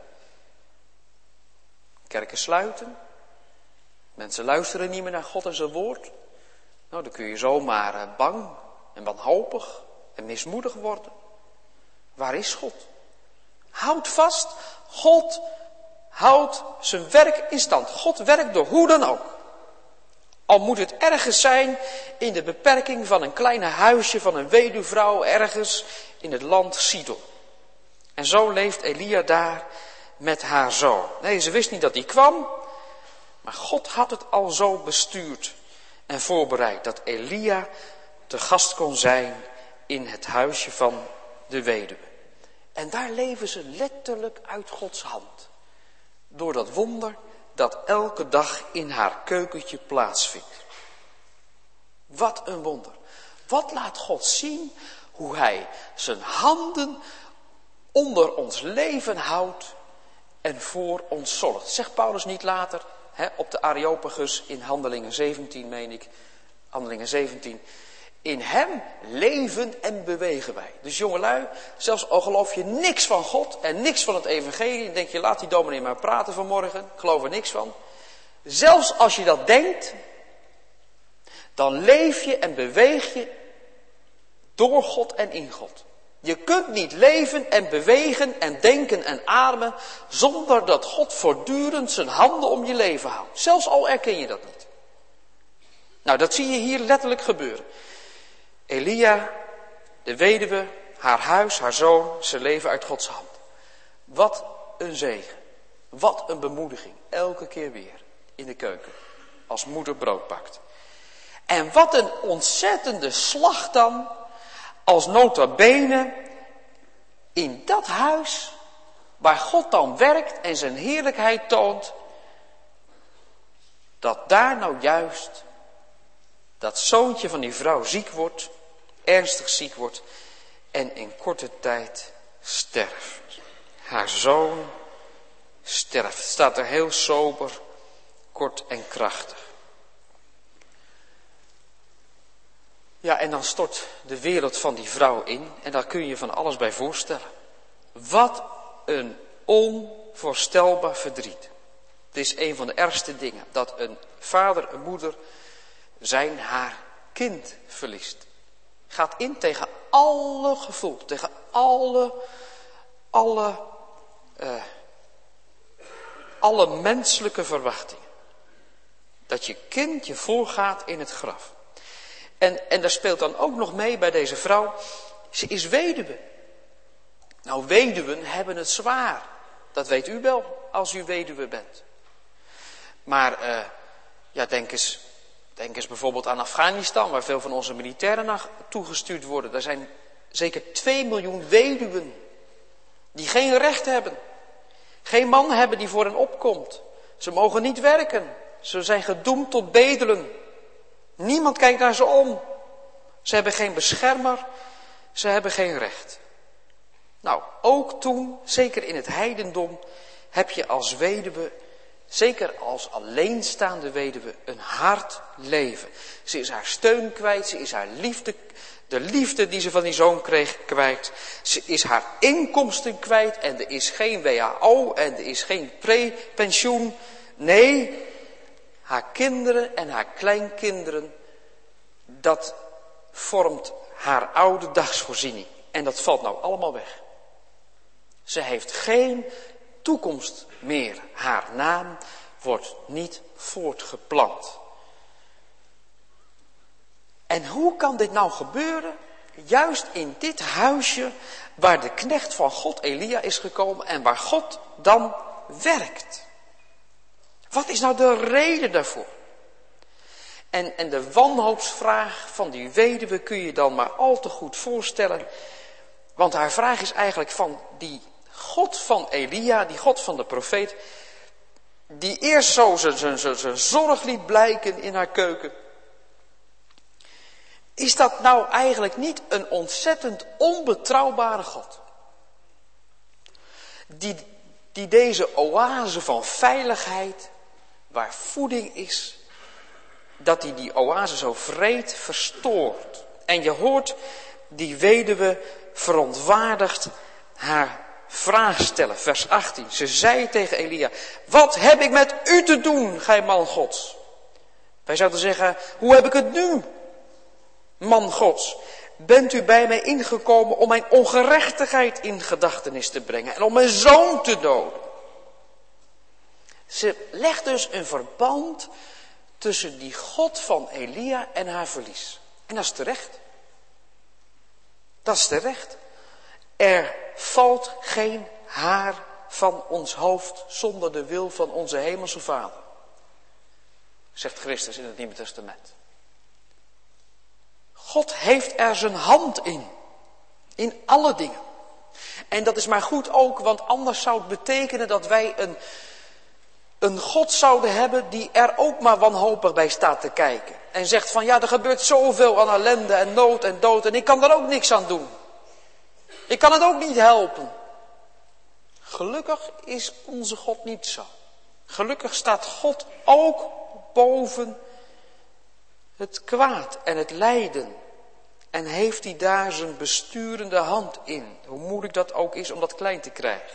Kerken sluiten. Mensen luisteren niet meer naar God en zijn woord. Nou, dan kun je zomaar bang en wanhopig en mismoedig worden. Waar is God? Houd vast. God houdt zijn werk in stand. God werkt door hoe dan ook. Al moet het ergens zijn in de beperking van een kleine huisje van een weduwvrouw ergens in het land Sidon. En zo leeft Elia daar met haar zoon. Nee, ze wist niet dat hij kwam. Maar God had het al zo bestuurd en voorbereid dat Elia te gast kon zijn in het huisje van de weduwe. En daar leven ze letterlijk uit Gods hand. Door dat wonder dat elke dag in haar keukentje plaatsvindt. Wat een wonder. Wat laat God zien hoe hij zijn handen onder ons leven houdt en voor ons zorgt. Zegt Paulus niet later, hè, op de Areopagus in Handelingen zeventien, meen ik, Handelingen zeventien. In hem leven en bewegen wij. Dus jongelui, zelfs al geloof je niks van God en niks van het evangelie, dan denk je, laat die dominee maar praten vanmorgen, ik geloof er niks van. Zelfs als je dat denkt, dan leef je en beweeg je door God en in God. Je kunt niet leven en bewegen en denken en ademen zonder dat God voortdurend zijn handen om je leven houdt. Zelfs al erken je dat niet. Nou, dat zie je hier letterlijk gebeuren. Elia, de weduwe, haar huis, haar zoon, ze leven uit Gods hand. Wat een zegen. Wat een bemoediging. Elke keer weer in de keuken. Als moeder brood bakt. En wat een ontzettende slag dan. Als nota bene in dat huis waar God dan werkt en zijn heerlijkheid toont. Dat daar nou juist dat zoontje van die vrouw ziek wordt. Ernstig ziek wordt en in korte tijd sterft. Haar zoon sterft. Het staat er heel sober, kort en krachtig. Ja, en dan stort de wereld van die vrouw in en daar kun je van alles bij voorstellen. Wat een onvoorstelbaar verdriet. Het is een van de ergste dingen, dat een vader en moeder zijn haar kind verliest. Gaat in tegen alle gevoel, tegen alle, alle, uh, alle menselijke verwachtingen. Dat je kind je voorgaat in het graf. En, en daar speelt dan ook nog mee bij deze vrouw, ze is weduwe. Nou, weduwen hebben het zwaar. Dat weet u wel, als u weduwe bent. Maar, uh, ja, denk eens, denk eens bijvoorbeeld aan Afghanistan, waar veel van onze militairen naar toegestuurd worden. Daar zijn zeker twee miljoen weduwen die geen recht hebben. Geen man hebben die voor hen opkomt. Ze mogen niet werken. Ze zijn gedoemd tot bedelen. Niemand kijkt naar ze om. Ze hebben geen beschermer. Ze hebben geen recht. Nou, ook toen, zeker in het heidendom, heb je als weduwe, zeker als alleenstaande weduwe, een hard leven. Ze is haar steun kwijt, ze is haar liefde, de liefde die ze van die zoon kreeg, kwijt. Ze is haar inkomsten kwijt en er is geen W H O en er is geen prepensioen. Nee, haar kinderen en haar kleinkinderen, dat vormt haar oude dagsvoorziening. En dat valt nou allemaal weg. Ze heeft geen toekomst meer. Haar naam wordt niet voortgeplant. En hoe kan dit nou gebeuren? Juist in dit huisje waar de knecht van God Elia is gekomen en waar God dan werkt. Wat is nou de reden daarvoor? En, en de wanhoopsvraag van die weduwe kun je dan maar al te goed voorstellen. Want haar vraag is eigenlijk van die God van Elia, die God van de profeet, die eerst zo zijn zorg liet blijken in haar keuken. Is dat nou eigenlijk niet een ontzettend onbetrouwbare God? Die, die deze oase van veiligheid, waar voeding is, dat hij die oase zo vreed verstoort. En je hoort die weduwe verontwaardigd haar vraag stellen, vers achttien. Ze zei tegen Elia, wat heb ik met u te doen, gij man Gods? Wij zouden zeggen, hoe heb ik het nu, man Gods? Bent u bij mij ingekomen om mijn ongerechtigheid in gedachtenis te brengen en om mijn zoon te doden? Ze legt dus een verband tussen die God van Elia en haar verlies. En dat is terecht. Dat is terecht. Er valt geen haar van ons hoofd zonder de wil van onze hemelse Vader. Zegt Christus in het Nieuwe Testament. God heeft er zijn hand in. In alle dingen. En dat is maar goed ook, want anders zou het betekenen dat wij een, een God zouden hebben die er ook maar wanhopig bij staat te kijken. En zegt van ja, er gebeurt zoveel aan ellende en nood en dood en ik kan er ook niks aan doen. Ik kan het ook niet helpen. Gelukkig is onze God niet zo. Gelukkig staat God ook boven het kwaad en het lijden. En heeft hij daar zijn besturende hand in. Hoe moeilijk dat ook is om dat klein te krijgen.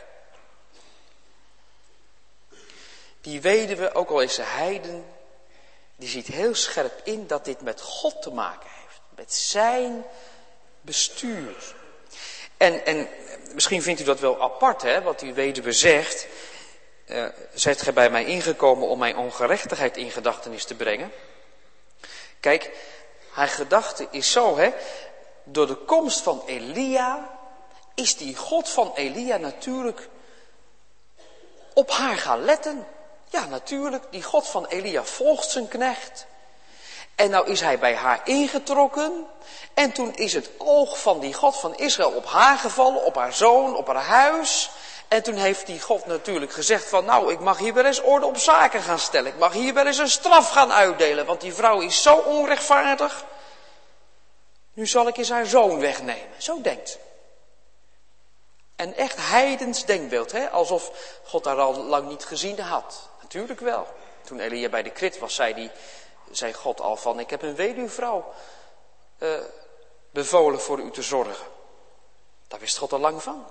Die weduwe, ook al is ze heiden, die ziet heel scherp in dat dit met God te maken heeft. Met zijn bestuur. En, en misschien vindt u dat wel apart, hè, wat die weduwe zegt. Uh, zijt gij bij mij ingekomen om mijn ongerechtigheid in gedachtenis te brengen? Kijk, haar gedachte is zo, hè. Door de komst van Elia is die God van Elia natuurlijk op haar gaan letten. Ja, natuurlijk, die God van Elia volgt zijn knecht. En nou is hij bij haar ingetrokken. En toen is het oog van die God van Israël op haar gevallen, op haar zoon, op haar huis. En toen heeft die God natuurlijk gezegd van nou, ik mag hier wel eens orde op zaken gaan stellen. Ik mag hier wel eens een straf gaan uitdelen, want die vrouw is zo onrechtvaardig. Nu zal ik eens haar zoon wegnemen. Zo denkt ze. Een echt heidens denkbeeld, hè? Alsof God haar al lang niet gezien had. Natuurlijk wel. Toen Elia bij de krit was, zei, die, zei God al van, ik heb een weduwvrouw uh, bevolen voor u te zorgen. Daar wist God al lang van.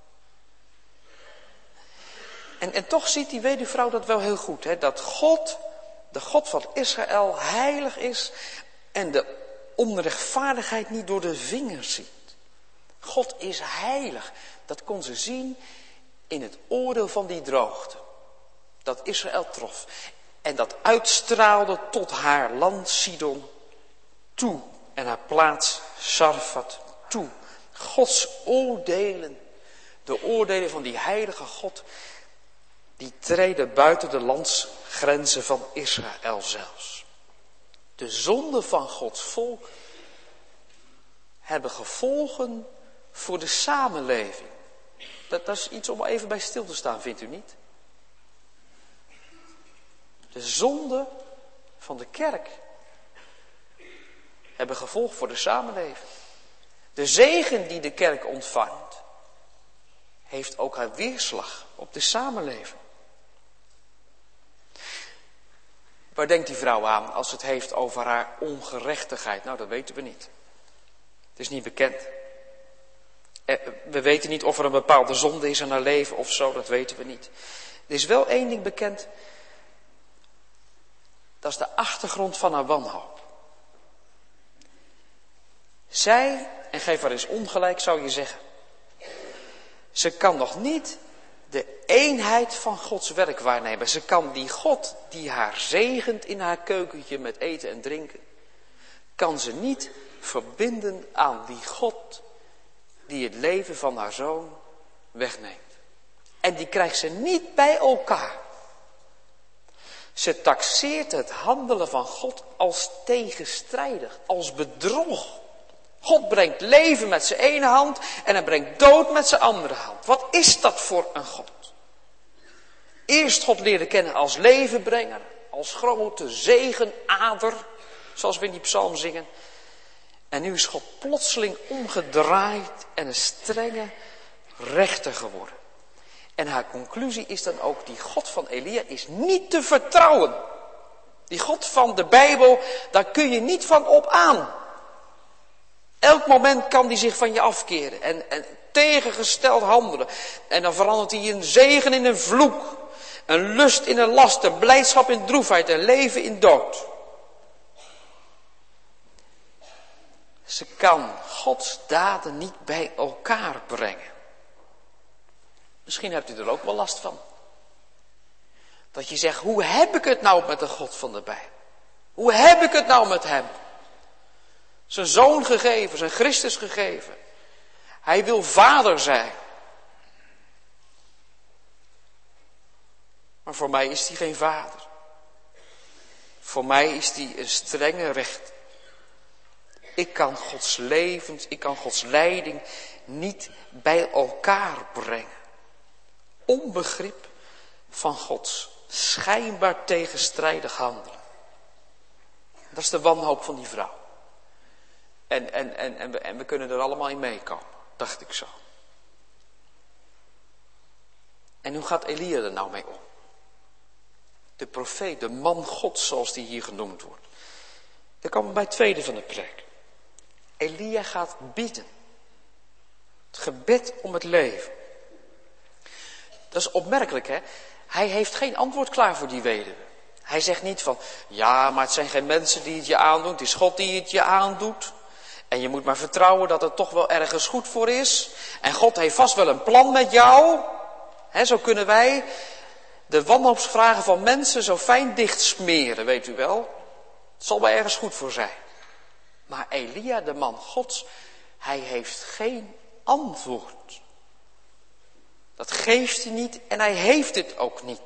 En, en toch ziet die weduwvrouw dat wel heel goed, hè? Dat God, de God van Israël, heilig is en de onrechtvaardigheid niet door de vingers ziet. God is heilig. Dat kon ze zien in het oordeel van die droogte. Dat Israël trof. En dat uitstraalde tot haar land Sidon toe. En haar plaats Sarfat toe. Gods oordelen. De oordelen van die heilige God. Die treden buiten de landsgrenzen van Israël zelfs. De zonden van Gods volk hebben gevolgen voor de samenleving. Dat, dat is iets om even bij stil te staan, vindt u niet? De zonden van de kerk hebben gevolg voor de samenleving. De zegen die de kerk ontvangt, heeft ook haar weerslag op de samenleving. Waar denkt die vrouw aan als het heeft over haar ongerechtigheid? Nou, dat weten we niet. Het is niet bekend. We weten niet of er een bepaalde zonde is in haar leven of zo, dat weten we niet. Er is wel één ding bekend. Dat is de achtergrond van haar wanhoop. Zij, en geef haar eens ongelijk zou je zeggen. Ze kan nog niet de eenheid van Gods werk waarnemen. Ze kan die God die haar zegent in haar keukentje met eten en drinken. Kan ze niet verbinden aan die God die het leven van haar zoon wegneemt. En die krijgt ze niet bij elkaar. Ze taxeert het handelen van God als tegenstrijdig, als bedrog. God brengt leven met zijn ene hand en hij brengt dood met zijn andere hand. Wat is dat voor een God? Eerst God leren kennen als levenbrenger, als grote zegenader, zoals we in die psalm zingen. En nu is God plotseling omgedraaid en een strenge rechter geworden. En haar conclusie is dan ook, die God van Elia is niet te vertrouwen. Die God van de Bijbel, daar kun je niet van op aan. Elk moment kan die zich van je afkeren en, en tegengesteld handelen. En dan verandert hij een zegen in een vloek. Een lust in een last, een blijdschap in droefheid, een leven in dood. Ze kan Gods daden niet bij elkaar brengen. Misschien hebt u er ook wel last van. Dat je zegt, hoe heb ik het nou met de God van de Bijbel? Hoe heb ik het nou met hem? Zijn zoon gegeven, zijn Christus gegeven. Hij wil vader zijn. Maar voor mij is hij geen vader. Voor mij is hij een strenge rechter. Ik kan Gods levens, ik kan Gods leiding niet bij elkaar brengen. Onbegrip van Gods schijnbaar tegenstrijdig handelen. Dat is de wanhoop van die vrouw. En, en, en, en, we, en we kunnen er allemaal in meekomen, dacht ik zo. En hoe gaat Elia er nou mee om? De profeet, de man Gods, zoals die hier genoemd wordt. Dan komen we bij het tweede van de preek. Elia gaat bidden. Het gebed om het leven. Dat is opmerkelijk, hè? Hij heeft geen antwoord klaar voor die weduwe. Hij zegt niet van, ja, maar het zijn geen mensen die het je aandoen. Het is God die het je aandoet. En je moet maar vertrouwen dat het toch wel ergens goed voor is. En God heeft vast wel een plan met jou. He, zo kunnen wij de wanhoopsvragen van mensen zo fijn dicht smeren, weet u wel. Het zal wel ergens goed voor zijn. Maar Elia, de man Gods, hij heeft geen antwoord. Dat geeft hij niet en hij heeft het ook niet.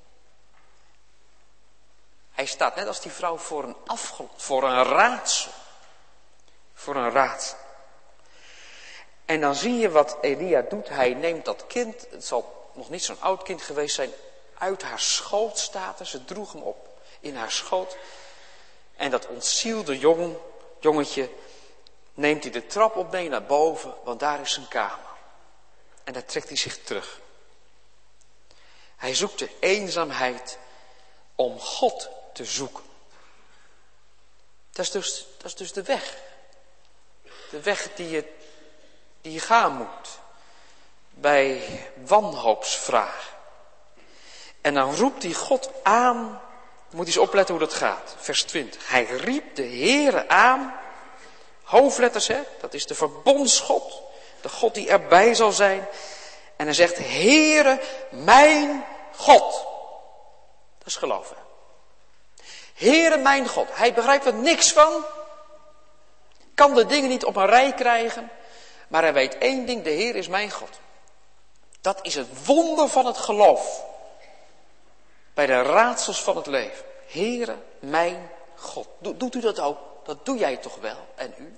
Hij staat net als die vrouw voor een afgrond, voor een raadsel. Voor een raadsel. En dan zie je wat Elia doet. Hij neemt dat kind, het zal nog niet zo'n oud kind geweest zijn, uit haar schoot staat er. Ze droeg hem op in haar schoot. En dat ontzielde jong, jongetje neemt hij de trap op mee naar boven, want daar is zijn kamer. En daar trekt hij zich terug. Hij zoekt de eenzaamheid om God te zoeken. Dat is dus, dat is dus de weg. De weg die je, die je gaan moet. Bij wanhoopsvraag. En dan roept hij God aan. Moet je eens opletten hoe dat gaat. Vers twintig. Hij riep de Heere aan hoofdletters, hè? Dat is de verbondsgod. De God die erbij zal zijn. En hij zegt, Heere, mijn God. Dat is geloven. Heere, mijn God. Hij begrijpt er niks van. Kan de dingen niet op een rij krijgen. Maar hij weet één ding, de Heer is mijn God. Dat is het wonder van het geloof. Bij de raadsels van het leven. Heere, mijn God. Do, doet u dat ook? Dat doe jij toch wel? En u?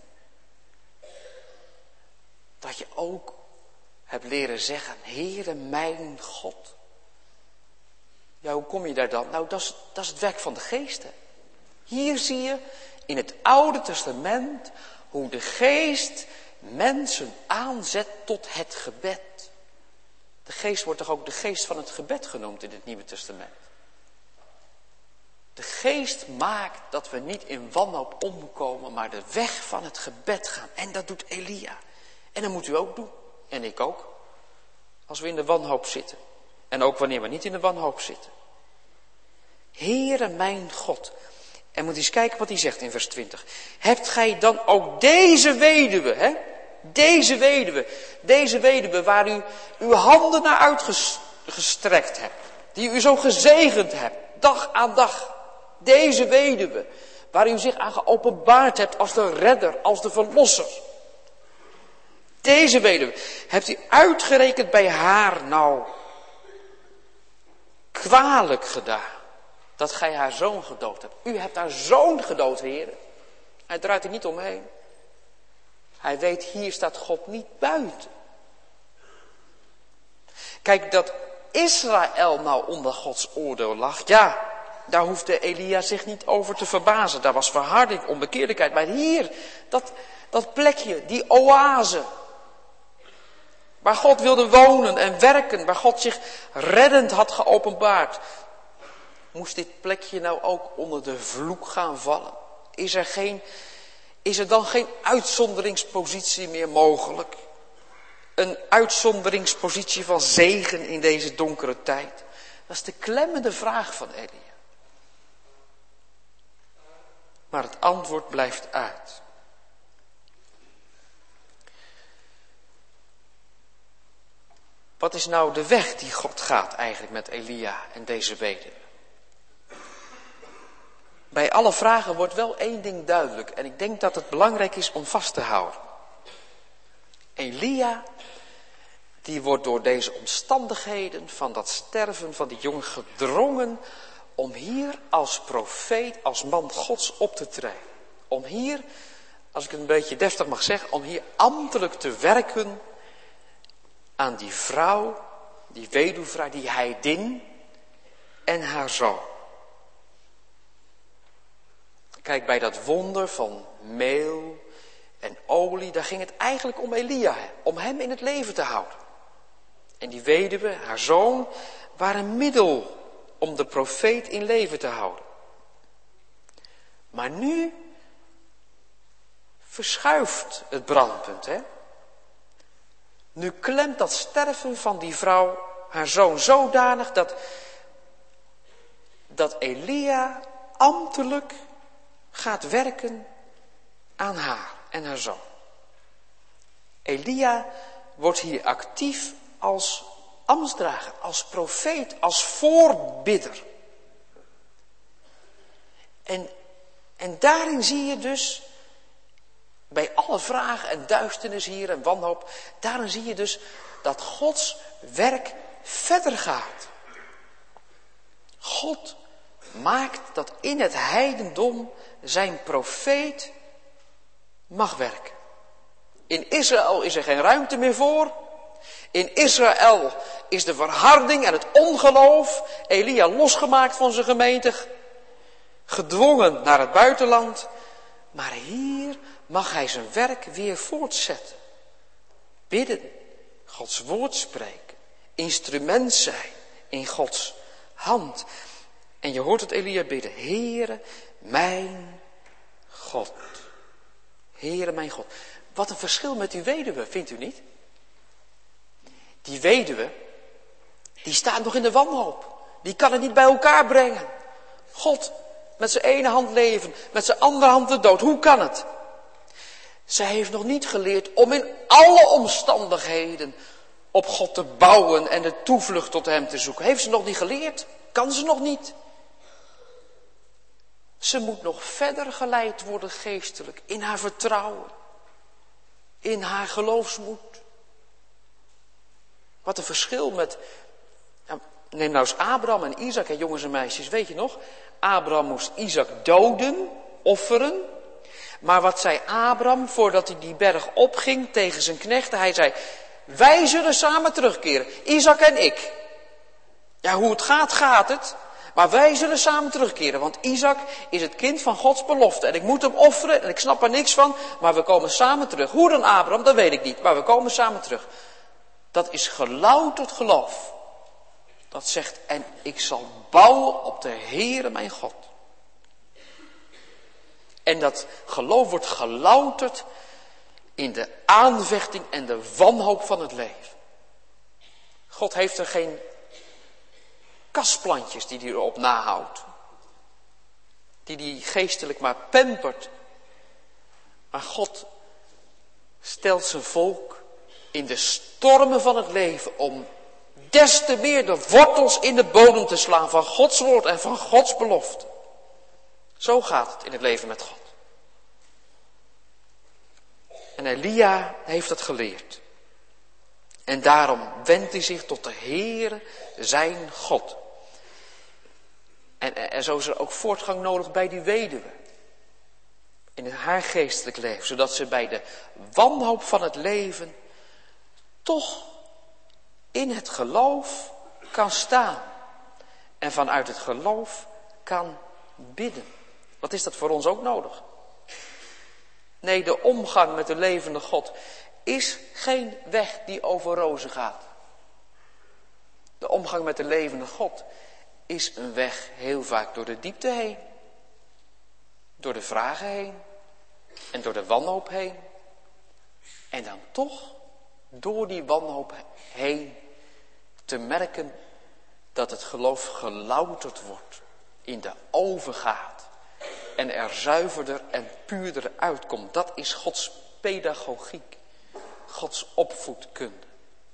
Dat je ook hebt leren zeggen, Heere, mijn God. Ja, hoe kom je daar dan? Nou, dat is, dat is het werk van de geest. Hè? Hier zie je in het Oude Testament hoe de geest mensen aanzet tot het gebed. De geest wordt toch ook de geest van het gebed genoemd in het Nieuwe Testament. De geest maakt dat we niet in wanhoop omkomen, maar de weg van het gebed gaan. En dat doet Elia. En dat moet u ook doen. En ik ook. Als we in de wanhoop zitten. En ook wanneer we niet in de wanhoop zitten. Heere mijn God. En moet eens kijken wat hij zegt in vers twintig. Hebt gij dan ook deze weduwe, hè? Deze weduwe, deze weduwe waar u uw handen naar uitgestrekt hebt. Die u zo gezegend hebt, dag aan dag. Deze weduwe, waar u zich aan geopenbaard hebt als de redder, als de verlosser. Deze weduwe, hebt u uitgerekend bij haar nou kwalijk gedaan. Dat gij haar zoon gedood hebt. U hebt haar zoon gedood, heren. Hij draait er niet omheen. Hij weet, hier staat God niet buiten. Kijk, dat Israël nou onder Gods oordeel lag, ja, daar hoefde Elia zich niet over te verbazen. Daar was verharding, onbekeerlijkheid. Maar hier, dat, dat plekje, die oase, waar God wilde wonen en werken, waar God zich reddend had geopenbaard. Moest dit plekje nou ook onder de vloek gaan vallen? Is er geen, is er dan geen uitzonderingspositie meer mogelijk? Een uitzonderingspositie van zegen in deze donkere tijd? Dat is de klemmende vraag van Elia. Maar het antwoord blijft uit. Wat is nou de weg die God gaat eigenlijk met Elia en deze weduwe? Bij alle vragen wordt wel één ding duidelijk. En ik denk dat het belangrijk is om vast te houden. Elia, die wordt door deze omstandigheden van dat sterven van die jongen gedrongen om hier als profeet, als man Gods op te treden. Om hier, als ik het een beetje deftig mag zeggen, om hier ambtelijk te werken aan die vrouw, die weduwvrouw, die heidin en haar zoon. Kijk, bij dat wonder van meel en olie, daar ging het eigenlijk om Elia, om hem in het leven te houden. En die weduwe, haar zoon, waren een middel om de profeet in leven te houden. Maar nu verschuift het brandpunt, hè? Nu klemt dat sterven van die vrouw haar zoon zodanig dat, dat Elia ambtelijk gaat werken aan haar en haar zoon. Elia wordt hier actief als ambtsdrager, als profeet, als voorbidder. En, en daarin zie je dus, bij alle vragen en duisternis hier en wanhoop, daarin zie je dus dat Gods werk verder gaat. God maakt dat in het heidendom zijn profeet mag werken. In Israël is er geen ruimte meer voor. In Israël is de verharding en het ongeloof, Elia losgemaakt van zijn gemeente, gedwongen naar het buitenland. Maar hier mag hij zijn werk weer voortzetten. Bidden, Gods woord spreken, instrument zijn in Gods hand. En je hoort het Elia bidden, Heere mijn God. Heere mijn God. Wat een verschil met die weduwe, vindt u niet? Die weduwe, die staat nog in de wanhoop. Die kan het niet bij elkaar brengen. God, met zijn ene hand leven, met zijn andere hand de dood. Hoe kan het? Zij heeft nog niet geleerd om in alle omstandigheden op God te bouwen en de toevlucht tot hem te zoeken. Heeft ze nog niet geleerd? Kan ze nog niet? Ze moet nog verder geleid worden geestelijk in haar vertrouwen, in haar geloofsmoed. Wat een verschil met, nou, neem nou eens Abraham en Isaac, hè, jongens en meisjes, weet je nog? Abraham moest Isaac doden, offeren. Maar wat zei Abraham voordat hij die berg opging tegen zijn knechten? Hij zei, wij zullen samen terugkeren, Isaac en ik. Ja, hoe het gaat, gaat het. Maar wij zullen samen terugkeren, want Isaac is het kind van Gods belofte. En ik moet hem offeren en ik snap er niks van, maar we komen samen terug. Hoe dan Abraham, dat weet ik niet, maar we komen samen terug. Dat is gelouterd geloof. Dat zegt, en ik zal bouwen op de Heere mijn God. En dat geloof wordt gelouterd in de aanvechting en de wanhoop van het leven. God heeft er geen kastplantjes die hij erop nahoudt. Die hij geestelijk maar pampert. Maar God stelt zijn volk in de stormen van het leven om des te meer de wortels in de bodem te slaan van Gods woord en van Gods belofte. Zo gaat het in het leven met God. En Elia heeft dat geleerd. En daarom wendt hij zich tot de Heere, zijn God. En, en zo is er ook voortgang nodig bij die weduwe. In haar geestelijk leven. Zodat ze bij de wanhoop van het leven toch in het geloof kan staan. En vanuit het geloof kan bidden. Wat is dat voor ons ook nodig? Nee, de omgang met de levende God is geen weg die over rozen gaat. De omgang met de levende God is een weg heel vaak door de diepte heen. Door de vragen heen. En door de wanhoop heen. En dan toch door die wanhoop heen te merken dat het geloof gelouterd wordt. In de overgaat. En er zuiverder en puurder uitkomt. Dat is Gods pedagogiek. Gods opvoedkunde.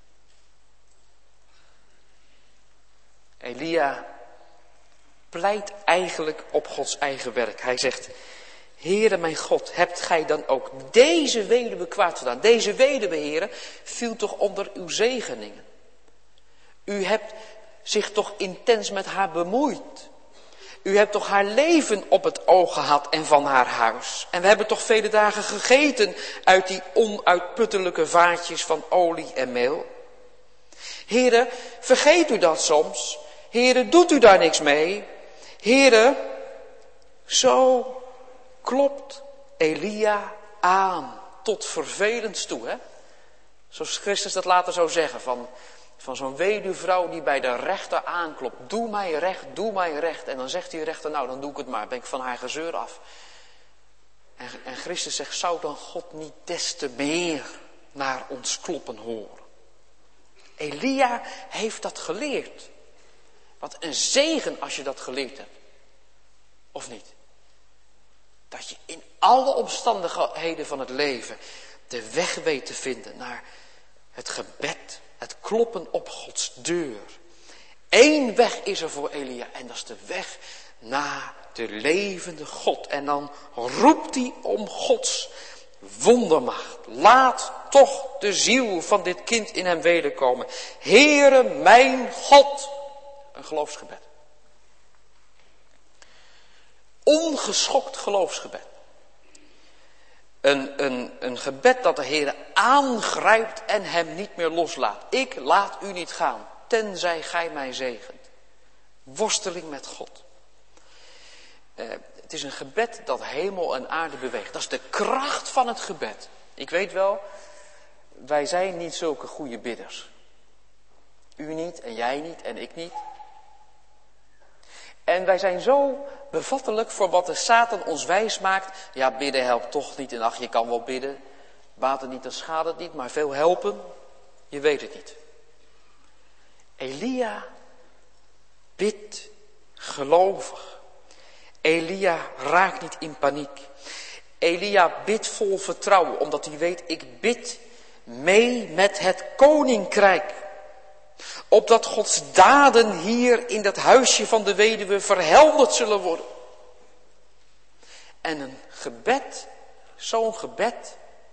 Elia pleit eigenlijk op Gods eigen werk. Hij zegt, Heere mijn God, hebt gij dan ook deze weduwe kwaad gedaan? Deze weduwe, Heere, viel toch onder uw zegeningen. U hebt zich toch intens met haar bemoeid. U hebt toch haar leven op het oog gehad en van haar huis. En we hebben toch vele dagen gegeten uit die onuitputtelijke vaatjes van olie en meel. Heere, vergeet u dat soms? Heere, doet u daar niks mee? Heere, zo klopt Elia aan tot vervelends toe. Hè? Zoals Christus dat later zou zeggen van... Van zo'n weduwvrouw die bij de rechter aanklopt. Doe mij recht, doe mij recht. En dan zegt die rechter, nou dan doe ik het maar. Ben ik van haar gezeur af. En, en Christus zegt, zou dan God niet des te meer naar ons kloppen horen? Elia heeft dat geleerd. Wat een zegen als je dat geleerd hebt. Of niet? Dat je in alle omstandigheden van het leven de weg weet te vinden naar het gebed. Het kloppen op Gods deur. Eén weg is er voor Elia. En dat is de weg naar de levende God. En dan roept hij om Gods wondermacht. Laat toch de ziel van dit kind in hem wederkomen. Heere mijn God. Een geloofsgebed. Ongeschokt geloofsgebed. Een, een, een gebed dat de Heer aangrijpt en hem niet meer loslaat. Ik laat u niet gaan, tenzij gij mij zegent. Worsteling met God. Uh, het is een gebed dat hemel en aarde beweegt. Dat is de kracht van het gebed. Ik weet wel, wij zijn niet zulke goede bidders. U niet en jij niet en ik niet. En wij zijn zo bevattelijk voor wat de Satan ons wijs maakt. Ja, bidden helpt toch niet. En ach, je kan wel bidden. Baat het niet, dan schaadt het niet. Maar veel helpen, je weet het niet. Elia bidt gelovig. Elia raakt niet in paniek. Elia bidt vol vertrouwen, omdat hij weet, ik bid mee met het koninkrijk. Opdat Gods daden hier in dat huisje van de weduwe verhelderd zullen worden. En een gebed, zo'n gebed,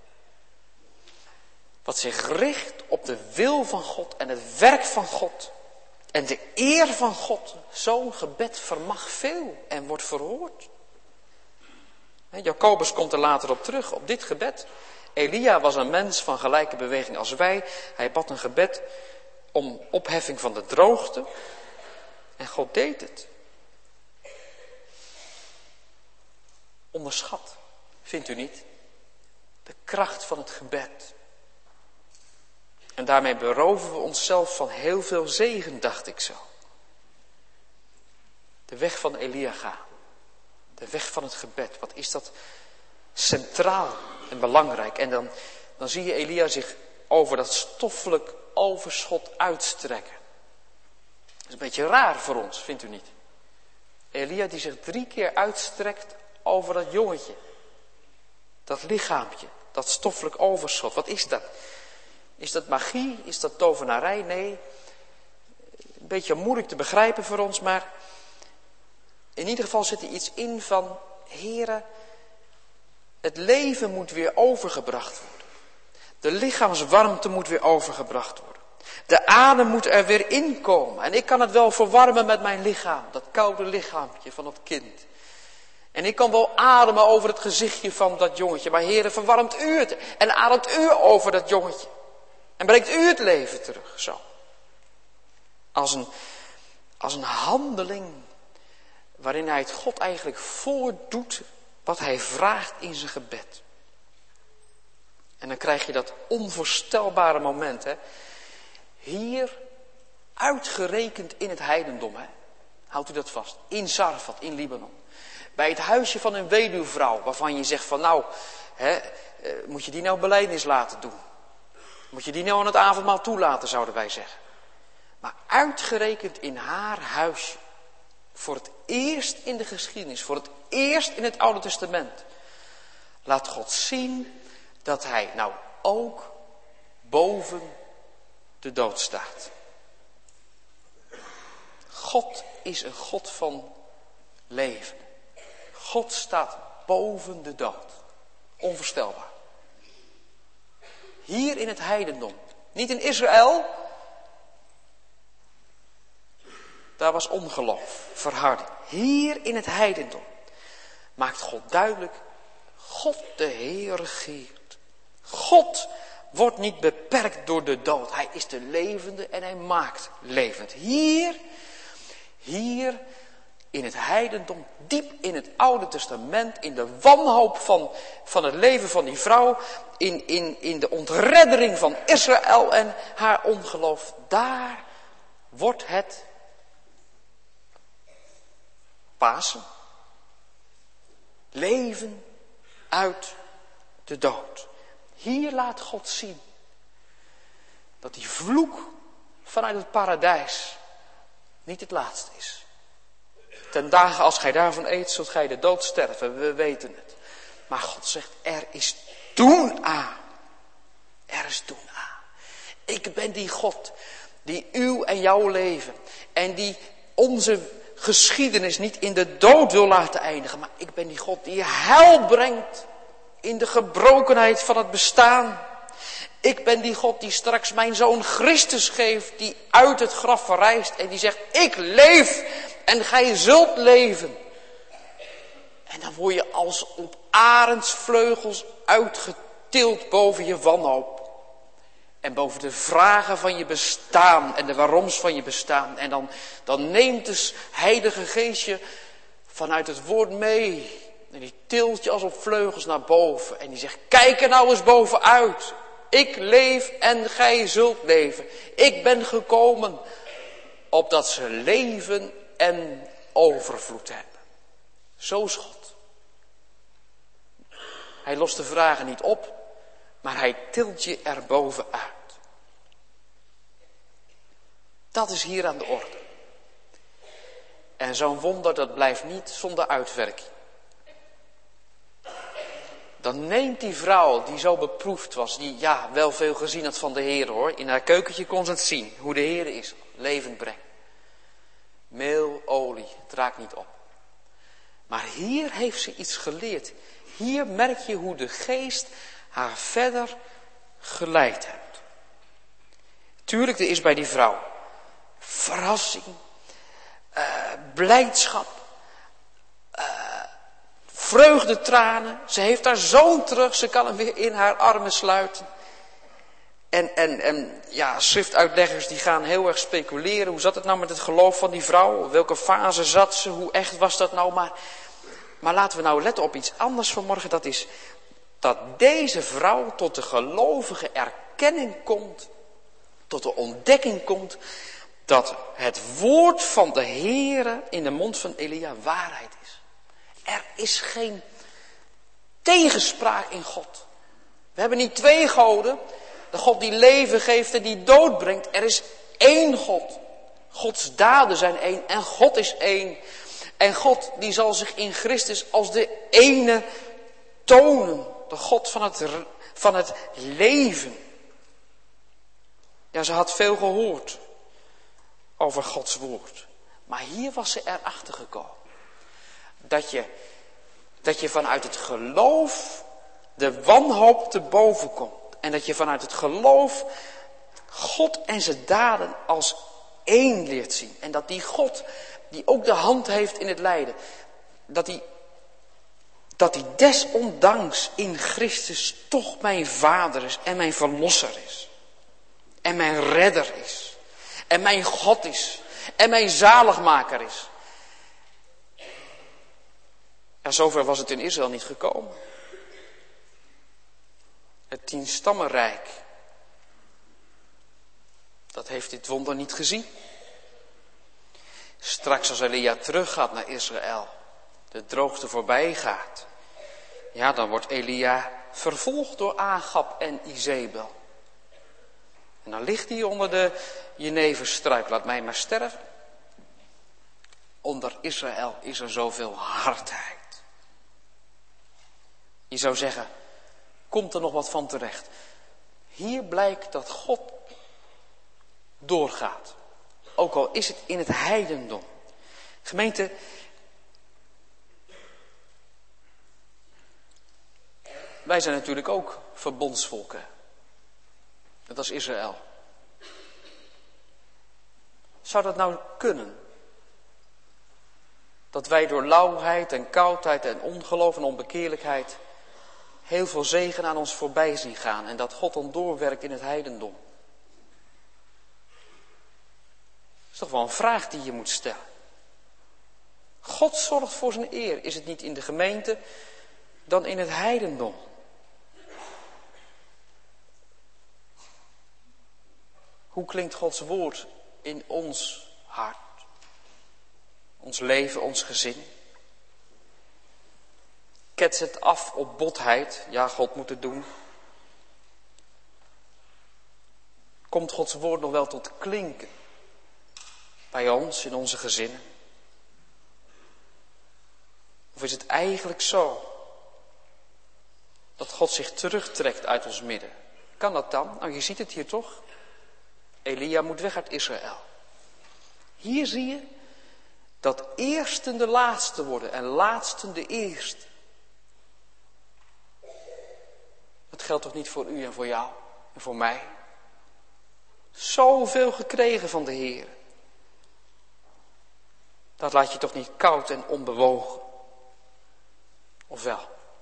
wat zich richt op de wil van God en het werk van God en de eer van God, zo'n gebed vermag veel en wordt verhoord. Jacobus komt er later op terug, op dit gebed. Elia was een mens van gelijke beweging als wij. Hij bad een gebed om opheffing van de droogte. En God deed het. Onderschat, vindt u niet? De kracht van het gebed. En daarmee beroven we onszelf van heel veel zegen, dacht ik zo. De weg van Elia gaan. De weg van het gebed. Wat is dat centraal en belangrijk. En dan, dan zie je Elia zich over dat stoffelijk overschot uitstrekken. Dat is een beetje raar voor ons, vindt u niet? Elia die zich drie keer uitstrekt over dat jongetje. Dat lichaampje, dat stoffelijk overschot. Wat is dat? Is dat magie? Is dat tovenarij? Nee. Een beetje moeilijk te begrijpen voor ons, maar in ieder geval zit er iets in van, Heere, het leven moet weer overgebracht worden. De lichaamswarmte moet weer overgebracht worden. De adem moet er weer inkomen. En ik kan het wel verwarmen met mijn lichaam, dat koude lichaampje van dat kind. En ik kan wel ademen over het gezichtje van dat jongetje. Maar Heere, verwarmt u het en ademt u over dat jongetje. En brengt u het leven terug, zo. Als een, als een handeling waarin hij het God eigenlijk voordoet wat hij vraagt in zijn gebed. En dan krijg je dat onvoorstelbare moment, hè. Hier, uitgerekend in het heidendom, hè. Houdt u dat vast. In Zarfat, in Libanon. Bij het huisje van een weduwvrouw, waarvan je zegt van nou, hè, moet je die nou belijdenis laten doen? Moet je die nou aan het avondmaal toelaten, zouden wij zeggen. Maar uitgerekend in haar huisje, voor het eerst in de geschiedenis, voor het eerst in het Oude Testament, laat God zien dat hij nou ook boven de dood staat. God is een God van leven. God staat boven de dood. Onvoorstelbaar. Hier in het heidendom. Niet in Israël. Daar was ongeloof, verharding. Hier in het heidendom maakt God duidelijk, God de Heer regeert. God wordt niet beperkt door de dood. Hij is de levende en hij maakt levend. Hier, hier in het heidendom, diep in het Oude Testament, in de wanhoop van, van het leven van die vrouw, in, in, in de ontreddering van Israël en haar ongeloof, daar wordt het Pasen. Leven uit de dood. Hier laat God zien dat die vloek vanuit het paradijs niet het laatste is. Ten dagen als gij daarvan eet, zult gij de dood sterven. We weten het. Maar God zegt, er is doen aan. Er is doen aan. Ik ben die God die uw en jouw leven en die onze geschiedenis niet in de dood wil laten eindigen. Maar ik ben die God die heil brengt in de gebrokenheid van het bestaan. Ik ben die God die straks mijn zoon Christus geeft, die uit het graf verrijst en die zegt, ik leef en gij zult leven. En dan word je als op arendsvleugels uitgetild boven je wanhoop. En boven de vragen van je bestaan en de waaroms van je bestaan. En dan, dan neemt dus Heilige Geest je vanuit het woord mee. En die tilt je als op vleugels naar boven. En die zegt, kijk er nou eens bovenuit. Ik leef en gij zult leven. Ik ben gekomen opdat ze leven en overvloed hebben. Zo is God. Hij lost de vragen niet op, maar hij tilt je er bovenuit. Dat is hier aan de orde. En zo'n wonder, dat blijft niet zonder uitwerking. Dan neemt die vrouw die zo beproefd was, die ja wel veel gezien had van de Heer hoor. In haar keukentje kon ze het zien hoe de Heer is, levend brengt. Meel, olie, het raakt niet op. Maar hier heeft ze iets geleerd. Hier merk je hoe de geest haar verder geleid hebt. Tuurlijk, er is bij die vrouw verrassing, uh, blijdschap, uh, vreugdetranen. Ze heeft haar zoon terug, ze kan hem weer in haar armen sluiten. En, en, en ja, schriftuitleggers die gaan heel erg speculeren. Hoe zat het nou met het geloof van die vrouw? Welke fase zat ze? Hoe echt was dat nou? Maar, maar laten we nou letten op iets anders vanmorgen. Dat is dat deze vrouw tot de gelovige erkenning komt. Tot de ontdekking komt dat het woord van de Heere in de mond van Elia waarheid is. Er is geen tegenspraak in God. We hebben niet twee goden. De God die leven geeft en die dood brengt. Er is één God. Gods daden zijn één en God is één. En God die zal zich in Christus als de ene tonen. De God van het, van het leven. Ja, ze had veel gehoord over Gods woord. Maar hier was ze erachter gekomen. Dat je, dat je vanuit het geloof de wanhoop te boven komt. En dat je vanuit het geloof God en zijn daden als één leert zien. En dat die God, die ook de hand heeft in het lijden, dat die, dat die desondanks in Christus toch mijn vader is en mijn verlosser is. En mijn redder is. En mijn God is. En mijn zaligmaker is. Ja, zover was het in Israël niet gekomen. Het tienstammenrijk, dat heeft dit wonder niet gezien. Straks als Elia teruggaat naar Israël, de droogte voorbij gaat, ja, dan wordt Elia vervolgd door Agab en Izebel. En dan ligt hij onder de jeneverstruik, laat mij maar sterven. Onder Israël is er zoveel hardheid. Je zou zeggen, komt er nog wat van terecht? Hier blijkt dat God doorgaat. Ook al is het in het heidendom. Gemeente, wij zijn natuurlijk ook verbondsvolken. Dat is Israël. Zou dat nou kunnen? Dat wij door lauwheid en koudheid en ongeloof en onbekeerlijkheid heel veel zegen aan ons voorbij zien gaan. En dat God dan doorwerkt in het heidendom. Dat is toch wel een vraag die je moet stellen. God zorgt voor zijn eer. Is het niet in de gemeente, dan in het heidendom. Hoe klinkt Gods woord in ons hart? Ons leven, ons gezin. Kets het af op botheid. Ja, God moet het doen. Komt Gods woord nog wel tot klinken? Bij ons, in onze gezinnen? Of is het eigenlijk zo dat God zich terugtrekt uit ons midden? Kan dat dan? Nou, je ziet het hier toch? Elia moet weg uit Israël. Hier zie je dat eersten de laatste worden en laatsten de eerste. Dat geldt toch niet voor u en voor jou en voor mij? Zoveel gekregen van de Heer. Dat laat je toch niet koud en onbewogen? Of wel?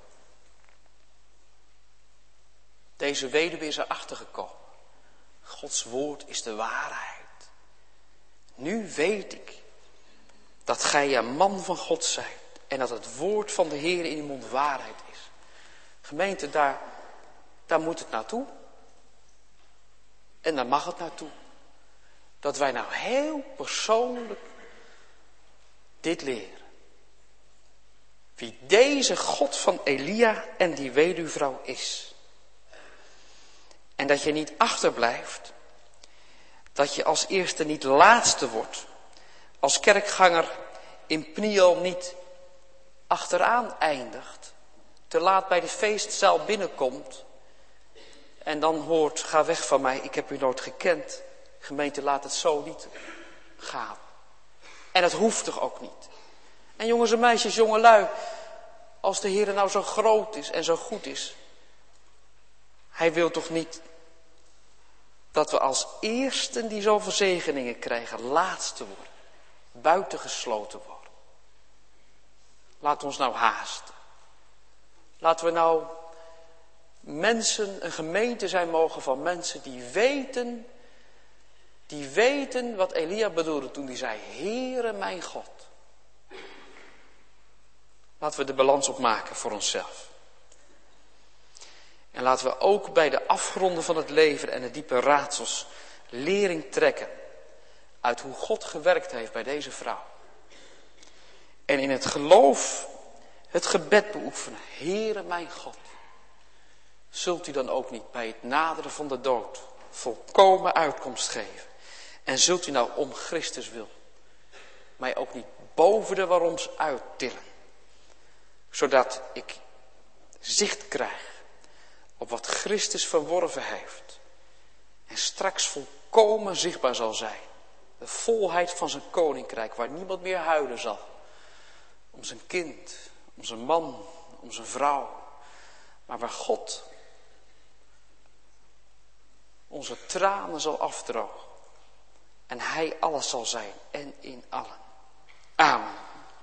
Deze weduwe is erachter gekomen. Gods woord is de waarheid. Nu weet ik dat gij een man van God zijt. En dat het woord van de Heer in uw mond waarheid is. Gemeente, daar, daar moet het naartoe. En daar mag het naartoe. Dat wij nou heel persoonlijk dit leren. Wie deze God van Elia en die weduwvrouw is. En dat je niet achterblijft. Dat je als eerste niet laatste wordt. Als kerkganger in Pniel niet achteraan eindigt. te laat bij de feestzaal binnenkomt en dan hoort, ga weg van mij, ik heb u nooit gekend. Gemeente, laat het zo niet gaan. En dat hoeft toch ook niet. En jongens en meisjes, jongelui, als de Heer nou zo groot is en zo goed is, hij wil toch niet dat we als eersten die zoveel zegeningen krijgen, laatste worden, buitengesloten worden. Laat ons nou haasten. Laten we nou mensen, een gemeente zijn mogen van mensen die weten, die weten wat Elia bedoelde toen hij zei, Heere mijn God. Laten we de balans opmaken voor onszelf. En laten we ook bij de afgronden van het leven en de diepe raadsels lering trekken uit hoe God gewerkt heeft bij deze vrouw. En in het geloof het gebed beoefenen. Heere mijn God, zult u dan ook niet bij het naderen van de dood volkomen uitkomst geven? En zult u nou om Christus wil mij ook niet boven de waaroms uittillen? Zodat ik zicht krijg op wat Christus verworven heeft. En straks volkomen zichtbaar zal zijn. De volheid van zijn koninkrijk, waar niemand meer huilen zal. Om zijn kind, om zijn man, om zijn vrouw. Maar waar God onze tranen zal afdrogen. En hij alles zal zijn en in allen. Amen.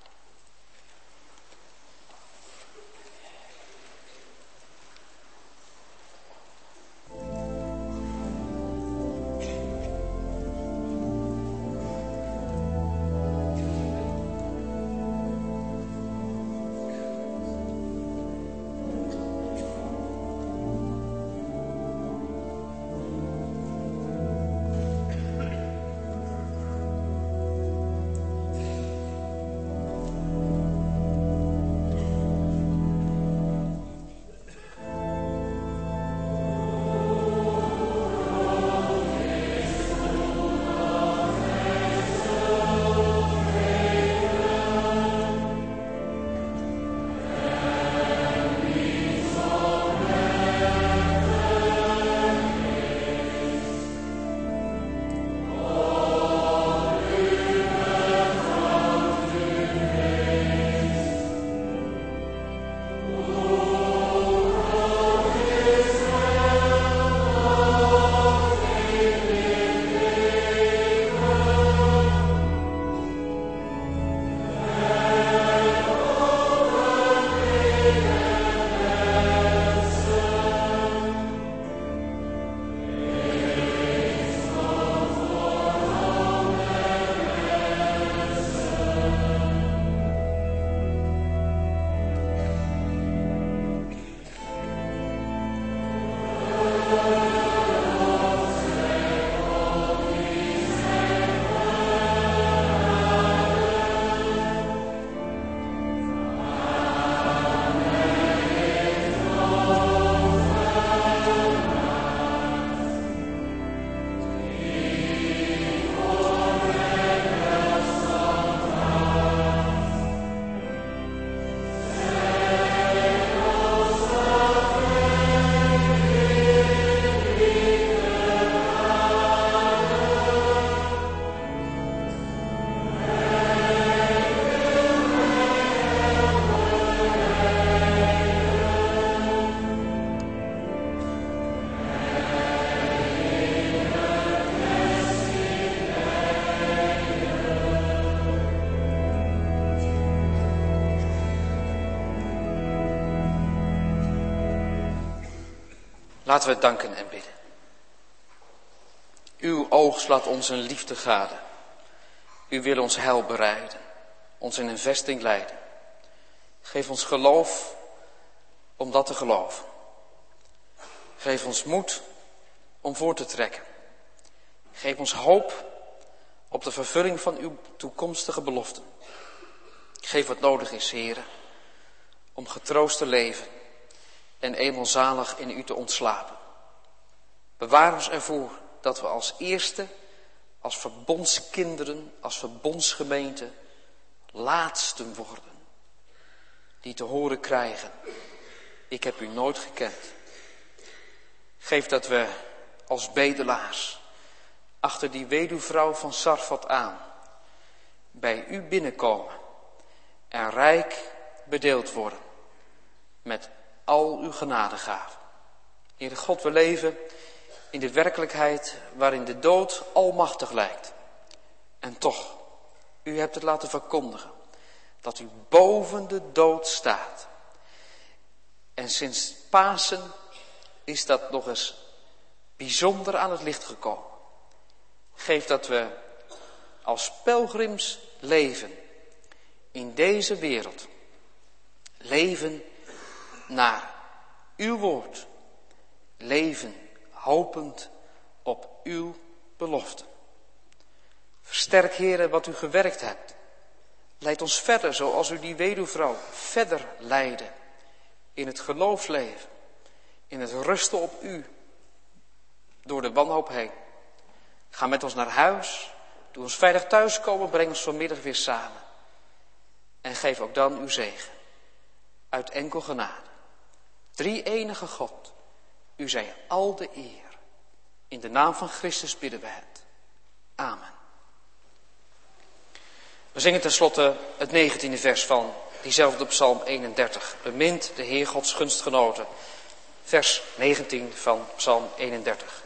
Laten we danken en bidden. Uw oog slaat ons een liefde gade. U wil ons heil bereiden, ons in een vesting leiden. Geef ons geloof om dat te geloven. Geef ons moed om voor te trekken. Geef ons hoop op de vervulling van uw toekomstige beloften. Geef wat nodig is, Heere, om getroost te leven en eenmaal zalig in u te ontslapen. Bewaar ons ervoor dat we als eerste, als verbondskinderen, als verbondsgemeente, laatsten worden. Die te horen krijgen, ik heb u nooit gekend. Geef dat we als bedelaars achter die weduwvrouw van Sarfat aan bij u binnenkomen en rijk bedeeld worden met al uw genadegaven. Heere God, we leven in de werkelijkheid waarin de dood almachtig lijkt. En toch, u hebt het laten verkondigen dat u boven de dood staat. En sinds Pasen is dat nog eens bijzonder aan het licht gekomen. Geef dat we als pelgrims leven in deze wereld. Leven naar uw woord. Leven hopend op uw belofte. Versterk, Heere, wat u gewerkt hebt. Leid ons verder zoals u die weduwvrouw verder leidde. In het geloofsleven. In het rusten op u. Door de wanhoop heen. Ga met ons naar huis. Doe ons veilig thuiskomen. Breng ons vanmiddag weer samen. En geef ook dan uw zegen. Uit enkel genade. Drie enige God. U zij al de eer. In de naam van Christus bidden we het. Amen. We zingen tenslotte het negentiende vers van diezelfde Psalm eenendertig. Bemint de Heer Gods gunstgenoten. Vers negentien van Psalm eenendertig.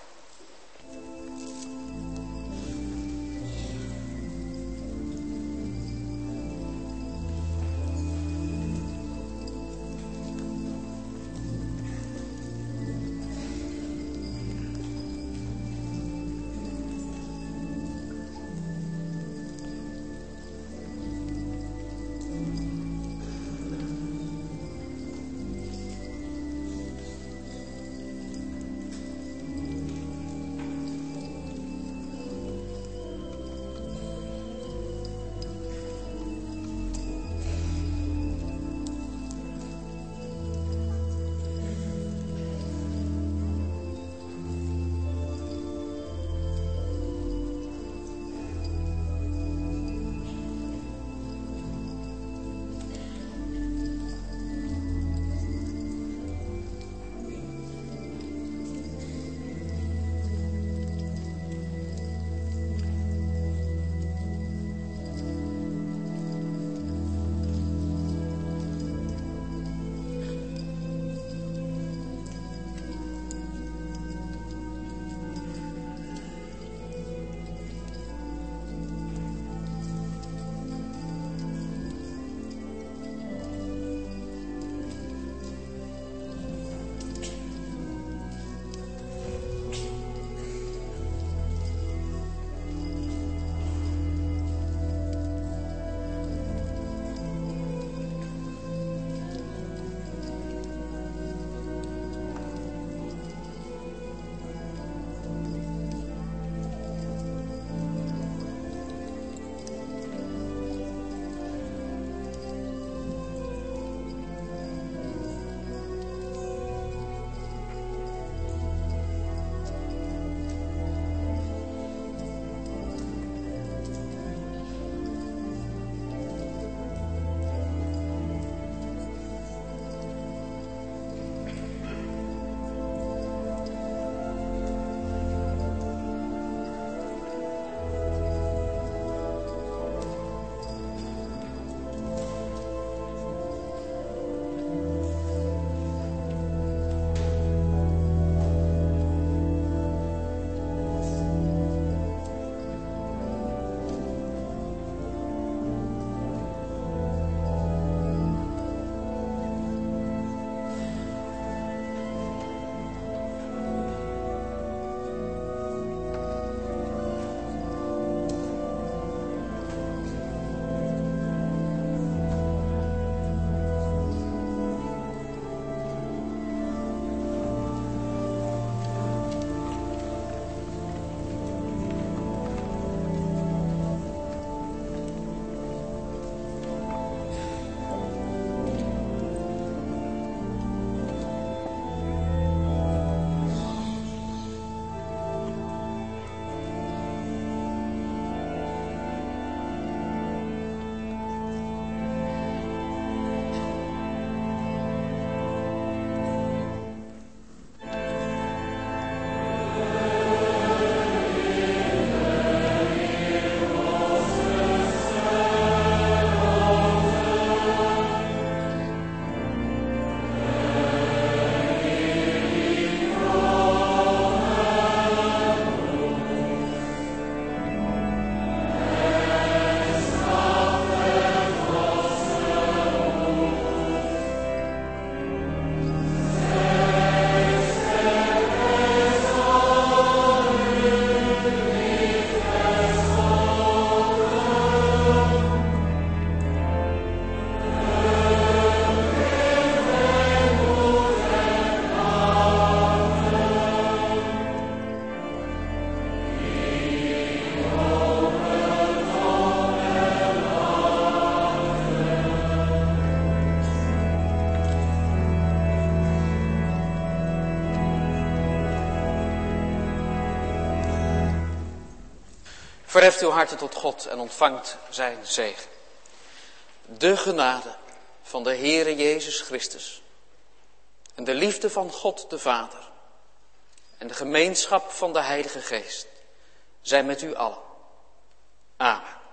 Verheft uw harten tot God en ontvangt zijn zegen. De genade van de Heere Jezus Christus en de liefde van God de Vader en de gemeenschap van de Heilige Geest zijn met u allen. Amen.